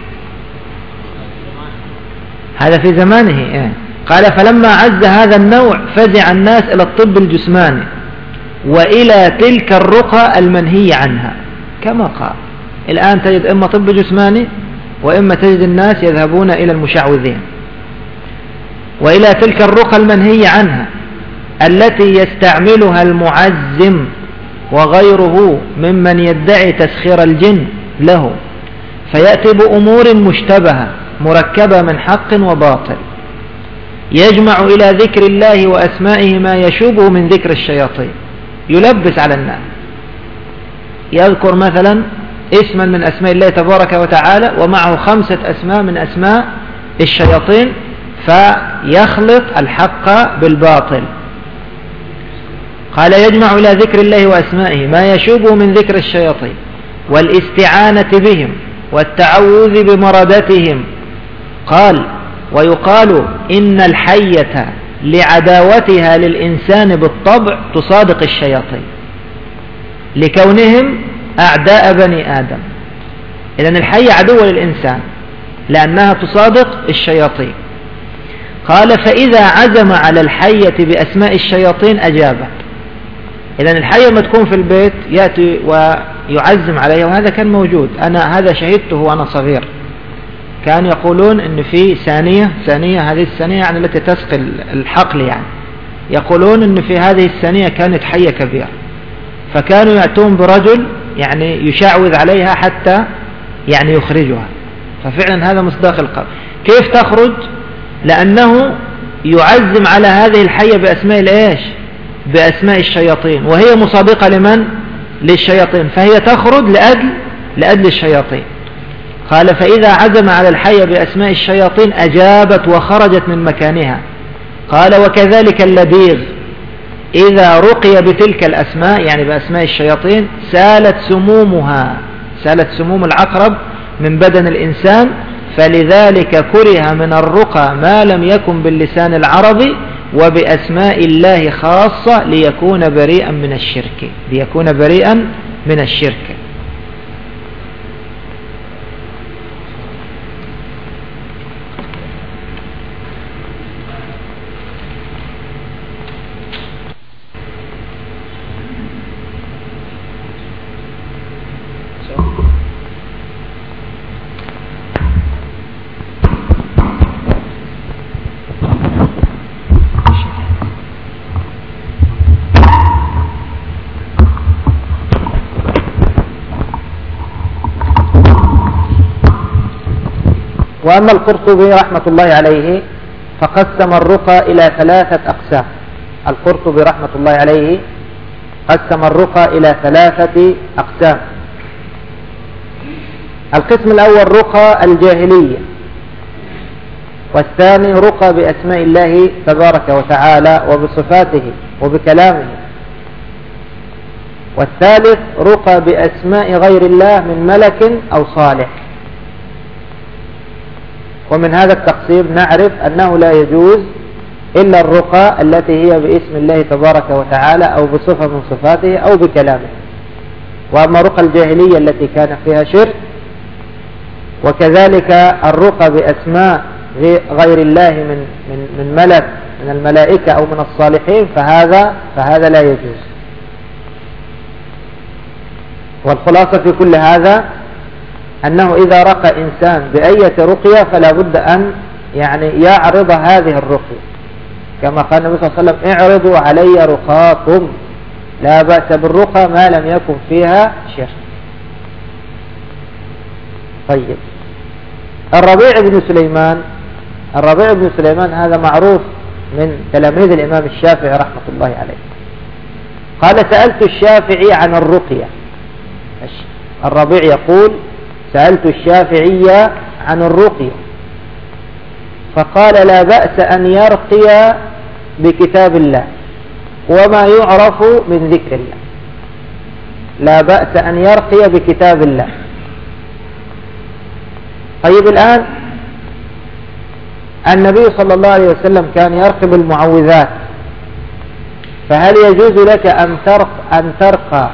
هذا في زمانه. إيه؟ قال: فلما عز هذا النوع فزع الناس إلى الطب الجسماني وإلى تلك الرقى المنهي عنها، كما قال. الآن تجد إما طب جسماني وإما تجد الناس يذهبون إلى المشعوذين، وإلى تلك الرقى المنهي عنها التي يستعملها المعزم وغيره ممن يدعي تسخير الجن له، فيأتي بأمور مشتبهة مركبة من حق وباطل، يجمع إلى ذكر الله وأسمائه ما يشوبه من ذكر الشياطين، يلبس على الناس. يذكر مثلا اسما من أسماء الله تبارك وتعالى ومعه خمسة أسماء من أسماء الشياطين، فيخلط الحق بالباطل. قال: يجمع إلى ذكر الله وأسمائه ما يشوبه من ذكر الشياطين والاستعانة بهم والتعوذ بمردتهم. قال: ويقال إن الحية لعداوتها للإنسان بالطبع تصادق الشياطين لكونهم أعداء بني آدم. إذن الحية عدوة للإنسان لأنها تصادق الشياطين. قال: فإذا عزم على الحية بأسماء الشياطين أجابت. إذن الحية ما تكون في البيت يأتي ويعزم عليها، وهذا كان موجود، أنا هذا شهدته وأنا صغير. كانوا يقولون إن في ثانية ثانية هذه الثانية يعني التي تسقي الحقل، يعني يقولون إن في هذه الثانية كانت حية كبيرة، فكانوا يأتون برجل يعني يشعوذ عليها حتى يعني يخرجها. ففعلا هذا مصداق القول. كيف تخرج؟ لأنه يعزم على هذه الحية بأسماء الإيش؟ بأسماء الشياطين، وهي مصادقة لمن؟ للشياطين، فهي تخرج لأجل لأجل الشياطين. قال فإذا عزم على الحية بأسماء الشياطين أجابت وخرجت من مكانها. قال وكذلك اللديغ إذا رقي بتلك الأسماء، يعني بأسماء الشياطين، سالت سمومها، سالت سموم العقرب من بدن الإنسان، فلذلك كره من الرقى ما لم يكن باللسان العربي وبأسماء الله خاصة ليكون بريئا من الشرك، ليكون بريئا من الشرك. وأما القرطبي رحمة الله عليه فقسم الرقى إلى ثلاثة أقسام. القرطبي رحمة الله عليه قسم الرقى إلى ثلاثة أقسام. القسم الأول رقى الجاهلية، والثاني رقى بأسماء الله تبارك وتعالى وبصفاته وبكلامه، والثالث رقى بأسماء غير الله من ملك أو صالح. ومن هذا التقسيم نعرف أنه لا يجوز إلا الرقى التي هي باسم الله تبارك وتعالى أو بصفة من صفاته أو بكلامه. وأما رقى الجاهلية التي كان فيها شرك، وكذلك الرقى بأسماء غير الله من من من ملك من الملائكة أو من الصالحين، فهذا فهذا لا يجوز. والخلاصة في كل هذا أنه إذا رقى إنسان بأية رقية فلا بد أن يعني يعرض هذه الرقية، كما قال النبي صلى الله عليه وسلم اعرضوا علي رقاكم، لا بأس بالرقى ما لم يكن فيها شرك. طيب، الربيع بن سليمان الربيع بن سليمان هذا معروف من تلاميذ الإمام الشافعي رحمة الله عليه. قال سألت الشافعي عن الرقية. الربيع يقول سألت الشافعي عن الرقية فقال لا بأس أن يرقي بكتاب الله وما يعرف من ذكر الله. لا بأس أن يرقي بكتاب الله. طيب، الآن النبي صلى الله عليه وسلم كان يرقي بالمعوذات، فهل يجوز لك أن ترق أن ترقى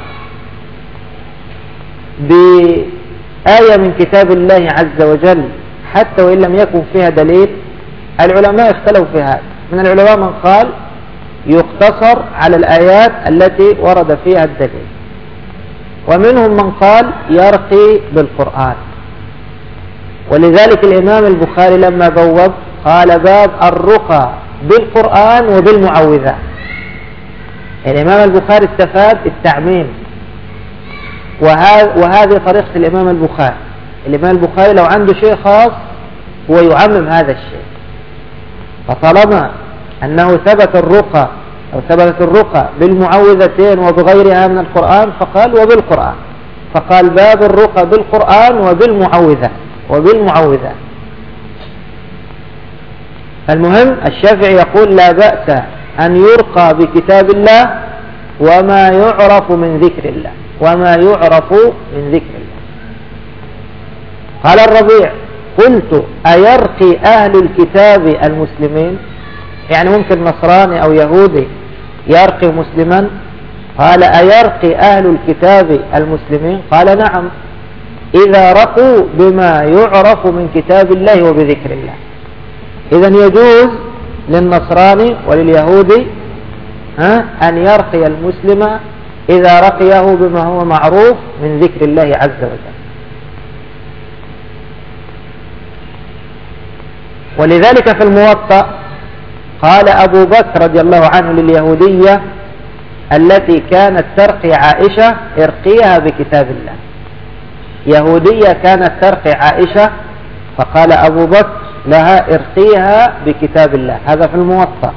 بآية من كتاب الله عز وجل حتى وإن لم يكن فيها دليل؟ العلماء اختلفوا في هذا. من العلماء من قال يقتصر على الآيات التي ورد فيها الدليل، ومنهم من قال يرقي بالقرآن. ولذلك الإمام البخاري لما بوب قال باب الرقى بالقرآن وبالمعوذات. الإمام البخاري استفاد التعميم، وهذه طريقة الإمام البخاري. الإمام البخاري لو عنده شيء خاص هو يعمم هذا الشيء، فطالما أنه ثبت الرقى أو ثبتت الرقى بالمعوذتين وبغيرها من القرآن فقال وبالقرآن، فقال باب الرقى بالقرآن وبالمعوذات وبالمعوذات. المهم الشافعي يقول لا بأس أن يرقى بكتاب الله وما يعرف من ذكر الله وما يعرف من ذكر الله. قال الربيع قلت أيرقي أهل الكتاب المسلمين؟ يعني ممكن نصراني أو يهودي يرقي مسلما؟ قال أيرقي أهل الكتاب المسلمين؟ قال نعم، إذا رقوا بما يعرف من كتاب الله وبذكر الله. إذن يجوز للنصراني ولليهودي ها أن يرقي المسلم إذا رقيه بما هو معروف من ذكر الله عز وجل. ولذلك في الموطأ قال أبو بكر رضي الله عنه لليهودية التي كانت ترقي عائشة ارقيها بكتاب الله. يهودية كانت ترقي عائشة، فقال أبو بكر لها ارقيها بكتاب الله، هذا في الموطأ.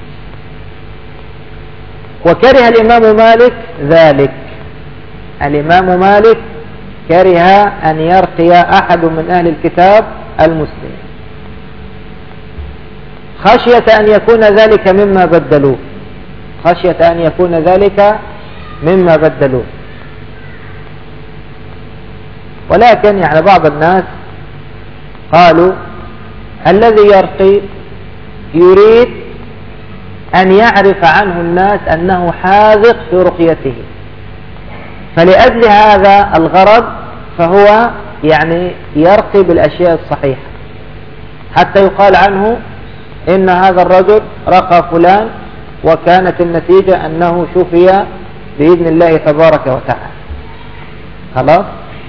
وكره الإمام مالك ذلك، الإمام مالك كره أن يرقي أحد من أهل الكتاب المسلمين خشية أن يكون ذلك مما بدلوه، خشية أن يكون ذلك مما بدلوه. ولكن يعني بعض الناس قالوا الذي يرقي يريد أن يعرف عنه الناس أنه حاذق في رقيته، فلأجل هذا الغرض فهو يعني يرقي بالأشياء الصحيحة حتى يقال عنه إن هذا الرجل رقى فلان وكانت النتيجة أنه شفي بإذن الله تبارك وتعالى. خلاص.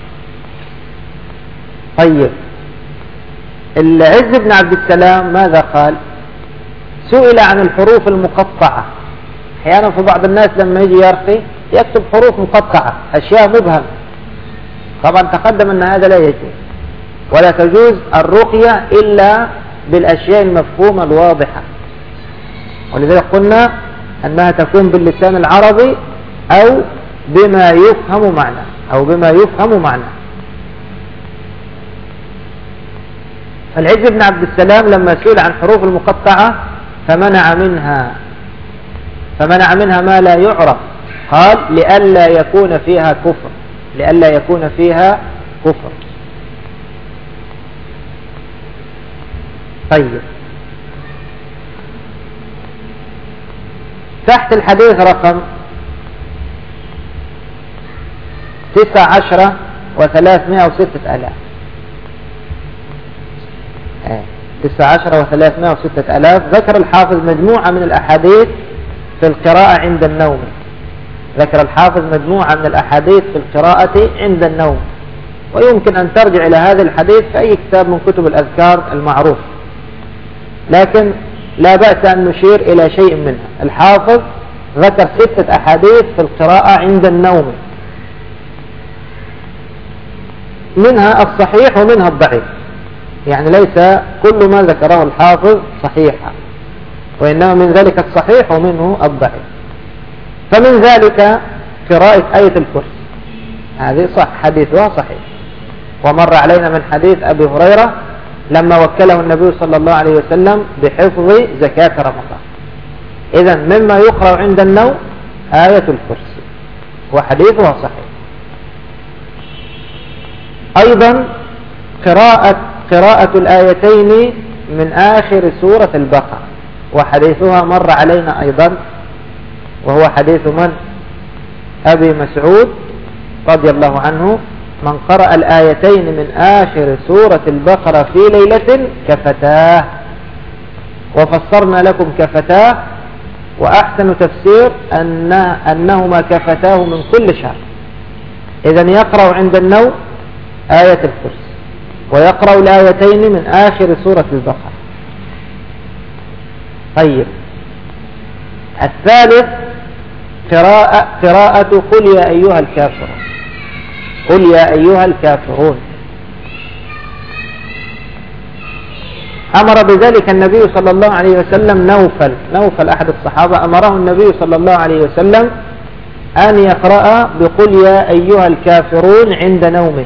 طيب، العز بن عبد السلام ماذا قال؟ سئل عن الحروف المقطعة. أحيانا في بعض الناس لما يجي يرقي يكتب حروف مقطعة، أشياء مبهمة. طبعا تقدم أن هذا لا يجوز، ولا تجوز الرقية إلا بالأشياء المفهومة الواضحة، ولذلك قلنا أنها تكون باللسان العربي أو بما يفهم معنى أو بما يفهم معنى. فالعز بن عبد السلام لما سئل عن حروف المقطعة فمنع منها فمنع منها ما لا يعرف، قال لئلا يكون فيها كفر، لئلا يكون فيها كفر. طيب، تحت الحديث رقم تسعة عشر وثلاثمائة وستة آلاف، تسعة عشر وثلاثمائة وستة آلاف، ذكر الحافظ مجموعة من الأحاديث في القراءة عند النوم. ذكر الحافظ مجموعة من الأحاديث في القراءة عند النوم، ويمكن أن ترجع إلى هذا الحديث في أي كتاب من كتب الأذكار المعروف، لكن لا بأس أن نشير إلى شيء منها. الحافظ ذكر ستة أحاديث في القراءة عند النوم، منها الصحيح ومنها الضعيف، يعني ليس كل ما ذكره الحافظ صحيحا، وإنما من ذلك الصحيح ومنه الضعيف. فمن ذلك قراءة آية الكرسي، هذه صح، حديثها صحيح، ومر علينا من حديث أبي هريرة لما وكله النبي صلى الله عليه وسلم بحفظ زكاة رمضان. إذن مما يقرأ عند النوم آية الكرسي وحديثها صحيح. أيضا قراءة قراءة الآيتين من آخر سورة البقرة، وحديثها مر علينا أيضا، وهو حديث من؟ أبي مسعود رضي الله عنه: من قرأ الآيتين من آخر سورة البقرة في ليلة كفتاه. وفسرنا لكم كفتاه، وأحسن تفسير أن أنهما كفتاه من كل شر. إذن يقرأ عند النوم آية الكرسي، ويقرأ الآيتين من آخر سورة البقرة. طيب، الثالث قراءة, قراءة قل يا أيها الكافرون، قل يا أيها الكافرون. أمر بذلك النبي صلى الله عليه وسلم نوفل نوفل أحد الصحابة، أمره النبي صلى الله عليه وسلم أن يقرأ بقل يا أيها الكافرون عند نومه.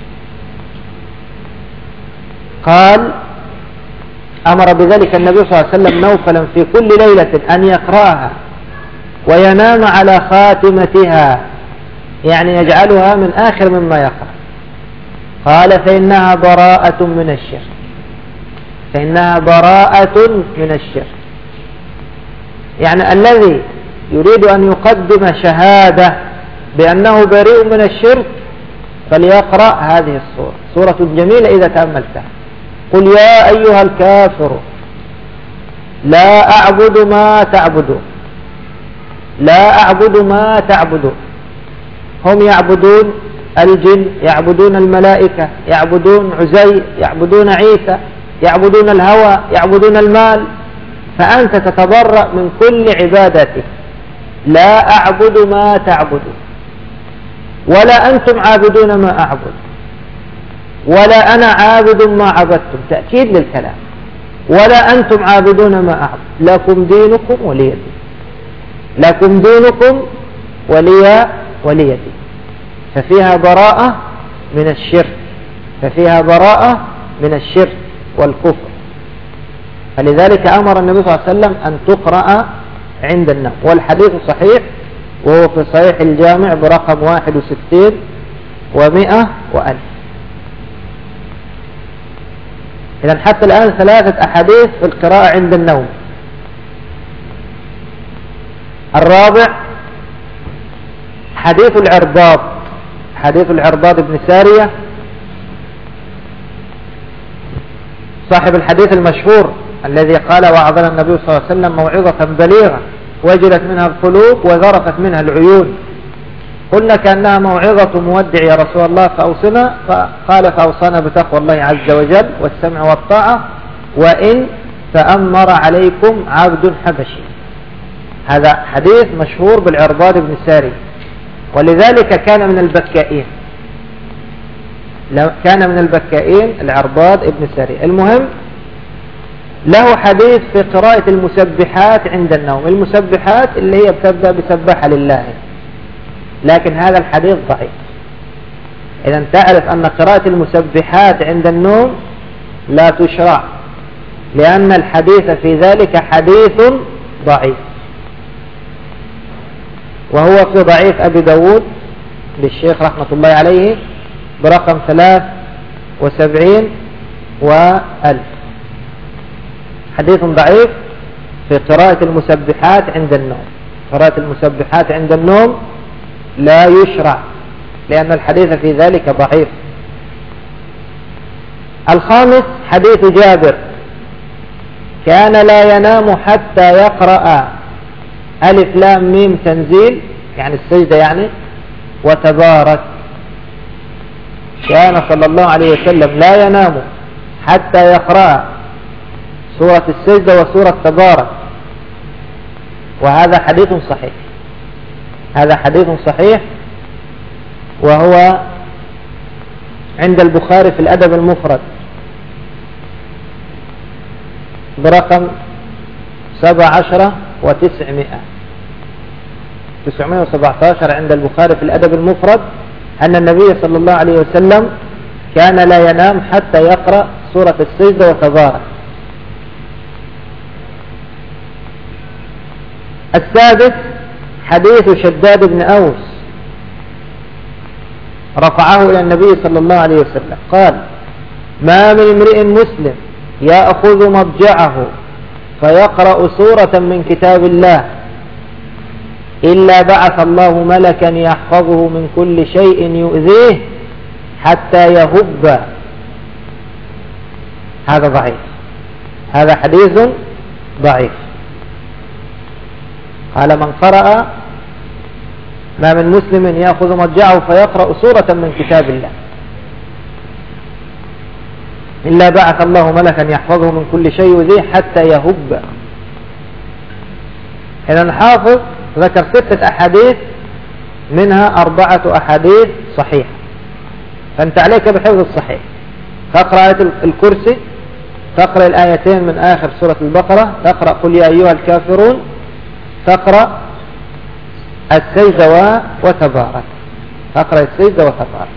قال: أمر بذلك النبي صلى الله عليه وسلم نوفلا في كل ليلة أن يقرأها وينام على خاتمتها، يعني يجعلها من آخر مما يقرأ. قال: فإنها براءة من الشرك، فإنها براءة من الشرك. يعني الذي يريد أن يقدم شهادة بأنه بريء من الشرك فليقرأ هذه السورة، سورة جميلة إذا تأملتها. قل يا أيها الكافر لا أعبد ما تعبدون، لا أعبد ما تعبدون. هم يعبدون الجن، يعبدون الملائكة، يعبدون عزير، يعبدون عيسى، يعبدون الهوى، يعبدون المال، فأنت تتبرأ من كل عبادته. لا أعبد ما تعبدون، ولا أنتم عابدون ما أعبد، ولا أنا عابد ما عبدتم. تأكيد للكلام. ولا أنتم عابدون ما أعبد لكم دينكم ولي دين لكم دينكم ولي ولي دين. ففيها براءة من الشرك ففيها براءة من الشرك والكفر. فلذلك أمر النبي صلى الله عليه وسلم أن تقرأ عند النوم. والحديث صحيح وهو في صحيح الجامع برقم واحد وستين ومئة وألف. إذن حتى الآن ثلاثة أحاديث في القراءة عند النوم. الرابع حديث العرباض حديث العرباض بن سارية صاحب الحديث المشهور الذي قال وعظنا النبي صلى الله عليه وسلم موعظة بليغة وجلت منها القلوب وذرفت منها العيون. قلنا كأنها موعظة مودع يا رسول الله فأوصنا، فقال فأوصانا بتقوى الله عز وجل والسمع والطاعة وإن تأمر عليكم عبد حبشي. هذا حديث مشهور بالعرباض بن ساري، ولذلك كان من البكائين كان من البكائين العرباض بن ساري. المهم له حديث في قراءة المسبحات عند النوم. المسبحات اللي هي بتبدأ بسبح لله، لكن هذا الحديث ضعيف. إذا تعرف أن قراءة المسبحات عند النوم لا تشرع، لأن الحديث في ذلك حديث ضعيف، وهو في ضعيف أبي داود للشيخ رحمة الله عليه برقم ثلاث وسبعين وألف. حديث ضعيف في قراءة المسبحات عند النوم. قراءة المسبحات عند النوم لا يشرع، لأن الحديث في ذلك ضعيف. الخامس حديث جابر كان لا ينام حتى يقرأ ألف لام ميم تنزيل، يعني السجدة يعني، وتبارك. كان صلى الله عليه وسلم لا ينام حتى يقرأ سورة السجدة وسورة تبارك، وهذا حديث صحيح. هذا حديث صحيح وهو عند البخاري في الأدب المفرد برقم سبع عشر وتسعمائة تسعمائة وسبعة عشر عند البخاري في الأدب المفرد أن النبي صلى الله عليه وسلم كان لا ينام حتى يقرأ سورة السجدة وتبارك. السادس حديث شداد بن أوس رفعه إلى النبي صلى الله عليه وسلم قال ما من امرئ مسلم يأخذ مضجعه فيقرأ سورة من كتاب الله إلا بعث الله ملكا يحفظه من كل شيء يؤذيه حتى يهب. هذا ضعيف، هذا حديث ضعيف. قال من قرأ ما من مسلم يأخذ مضجعه فيقرأ سورة من كتاب الله إلا بعث الله ملكا يحفظه من كل شيء يؤذيه حتى يهب. إذا الحافظ ذكر ستة أحاديث منها أربعة أحاديث صحيحة، فأنت عليك بحفظ الصحيح. تقرأ آية الكرسي، تقرأ الآيتين من آخر سورة البقرة، تقرأ قل يا أيها الكافرون، تقرأ السجدة وتبارك، تقرأ السجدة وتبارك.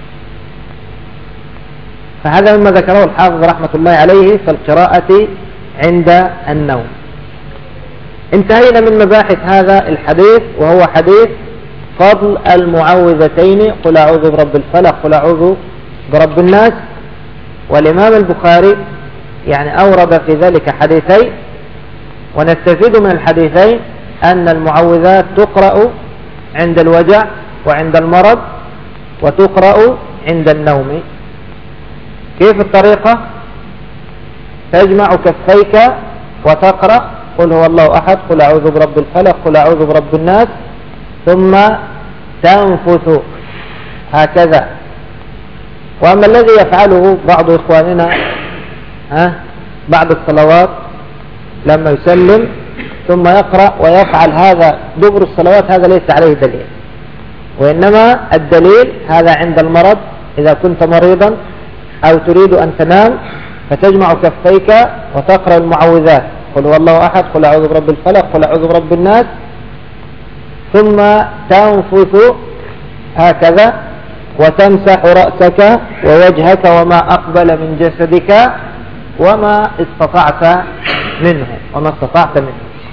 فهذا مما ذكره الحافظ رحمة الله عليه في القراءة عند النوم. انتهينا من مباحث هذا الحديث، وهو حديث فضل المعوذتين قل أعوذ برب الفلق قل أعوذ برب الناس. والإمام البخاري يعني أورد في ذلك حديثين، ونستفيد من الحديثين أن المعوذات تقرأ عند الوجع وعند المرض، وتقرأ عند النوم. كيف الطريقة؟ تجمع كفيك وتقرأ قل هو الله أحد قل أعوذ برب الفلق قل أعوذ برب الناس، ثم تنفث هكذا. وأما الذي يفعله بعض إخواننا ها بعد الصلوات لما يسلم ثم يقرأ ويفعل هذا دبر الصلوات، هذا ليس عليه دليل، وإنما الدليل هذا عند المرض. إذا كنت مريضا أو تريد أن تنام فتجمع كفيك وتقرأ المعوذات، قل هو الله أحد، قل أعوذ برب الفلق، قل أعوذ برب الناس، ثم تنفث هكذا وتمسح رأسك ووجهك وما أقبل من جسدك وما استطعت منه وما استطعت منه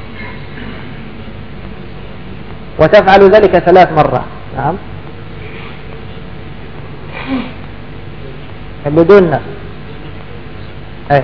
وتفعل ذلك ثلاث مرات. نعم، بدون نفس. أي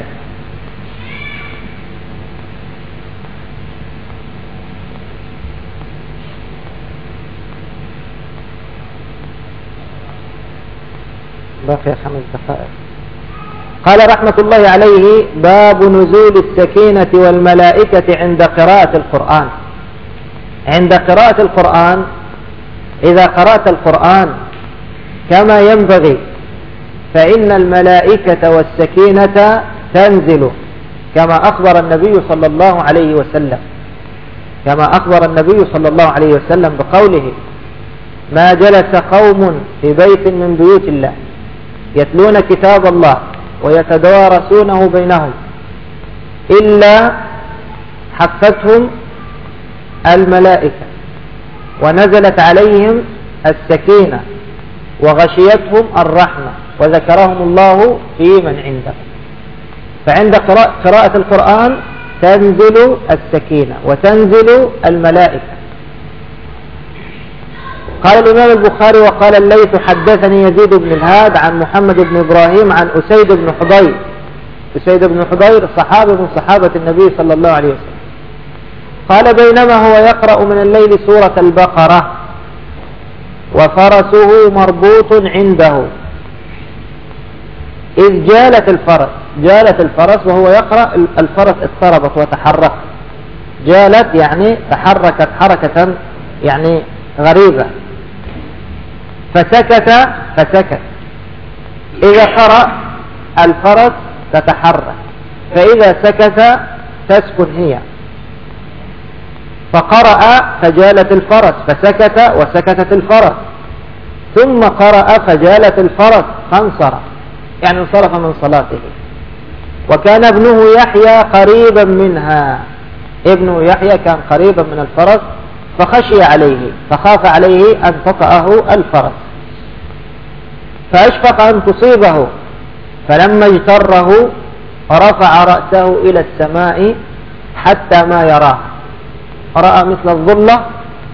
باقي خمس دقائق. قال رحمة الله عليه: باب نزول السكينة والملائكة عند قراءة القرآن. عند قراءة القرآن، إذا قرأت القرآن كما ينبغي فإن الملائكة والسكينة تنزل، كما أخبر النبي صلى الله عليه وسلم كما أخبر النبي صلى الله عليه وسلم بقوله: ما جلس قوم في بيت من بيوت الله يتلون كتاب الله ويتدارسونه بينهم إلا حفتهم الملائكة ونزلت عليهم السكينة وغشيتهم الرحمة وذكرهم الله في من عنده. فعند قراءة القرآن تنزل السكينة وتنزل الملائكة. قال الإمام البخاري: وقال الليث حدثني يزيد بن الهاد عن محمد بن إبراهيم عن أسيد بن حضير. أسيد بن حضير صحابي من صحابة النبي صلى الله عليه وسلم. قال: بينما هو يقرأ من الليل سورة البقرة وفرسه مربوط عنده إذ جالت الفرس. جالت الفرس وهو يقرأ، الفرس اضطربت وتحركت. جالت يعني تحركت حركة يعني غريبة. فسكت فسكت إذا قرأ الفرس تتحرك، فإذا سكت تسكن هي. فقرأ فجالت الفرس فسكت وسكتت الفرس، ثم قرأ فجالت الفرس فانصرف، يعني انصرف من صلاته. وكان ابنه يحيى قريبا منها، ابنه يحيى كان قريبا من الفرس فخشي عليه، فخاف عليه أن تطأه الفرس، فأشفق أن تصيبه، فلما اجتره رفع رأسه إلى السماء حتى ما يراه، رأى مثل الظلة،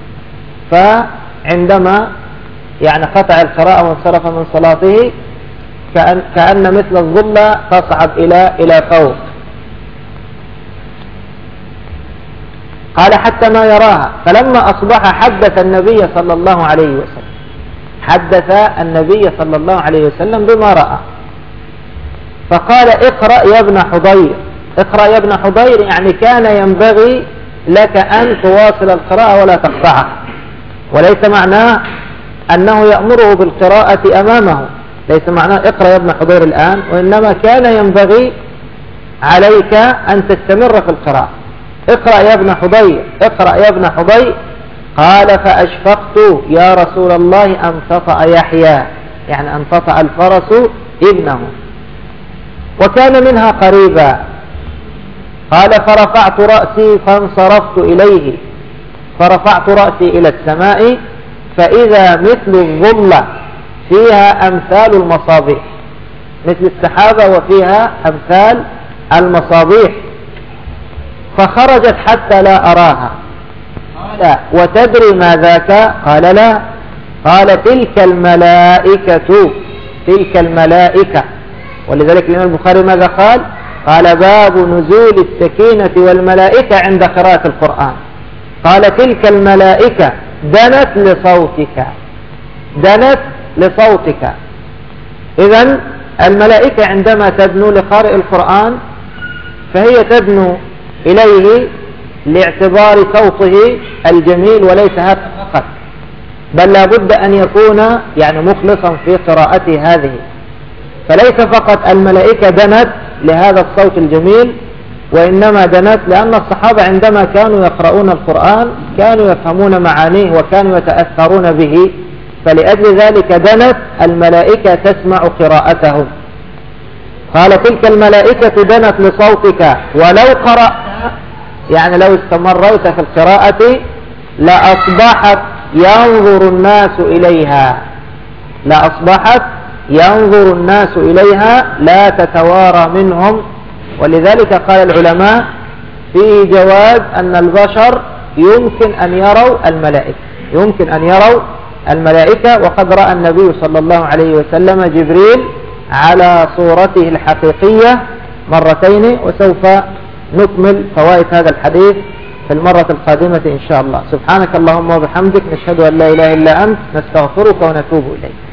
فعندما يعني قطع القراءة وانصرف من صلاته كأن, كأن مثل الظلة تصعد إلى إلى فوق. قال: حتى ما يراها. فلما أصبح حدث النبي صلى الله عليه وسلم حدث النبي صلى الله عليه وسلم بما رأى، فقال: اقرأ يا ابن حضير. اقرأ يا ابن حضير يعني كان ينبغي لك أن تواصل القراءة ولا تقطعها، وليس معناه أنه يأمره بالقراءة أمامه، ليس معناه اقرأ يا ابن حضير الآن، وإنما كان ينبغي عليك أن تستمر في القراءة. اقرأ يا ابن حضير، اقرأ يا ابن حضير. قال: فأشفقت يا رسول الله أن تطأ يحيى، يعني أن تطأ الفرس ابنه، وكان منها قريبا. قال: فرفعت رأسي فانصرفت إليه، فرفعت رأسي إلى السماء فإذا مثل الظلة فيها أمثال المصابيح، مثل السحابة وفيها أمثال المصابيح، فخرجت حتى لا أراها. قال: وتدري ما ذاك؟ قال: لا. قال: تلك الملائكة، تلك الملائكة. ولذلك الإمام البخاري ماذا قال؟ قال: باب نزول السكينة والملائكة عند قراءة القرآن. قال: تلك الملائكة دنت لصوتك، دنت لصوتك. إذن الملائكة عندما تدنو لقارئ القرآن فهي تدنو إليه لاعتبار صوته الجميل، وليس هذا فقط، بل لا بد أن يكون يعني مخلصا في قراءته هذه. فليس فقط الملائكة دنت لهذا الصوت الجميل، وإنما دنت لأن الصحابة عندما كانوا يقرؤون القرآن كانوا يفهمون معانيه وكانوا يتأثرون به، فلأجل ذلك دنت الملائكة تسمع قراءتهم. قال تلك الملائكة دنت لصوتك ولو قرأت، يعني لو استمريت في القراءة لأصبحت ينظر الناس إليها، لأصبحت ينظر الناس إليها لا تتوارى منهم. ولذلك قال العلماء فيه جواز أن البشر يمكن أن يروا الملائكة، يمكن أن يروا الملائكة، وقد رأى النبي صلى الله عليه وسلم جبريل على صورته الحقيقية مرتين. وسوف نكمل فوائد هذا الحديث في المرة القادمة إن شاء الله. سبحانك اللهم وبحمدك، نشهد أن لا إله إلا أنت، نستغفرك ونتوب إليك.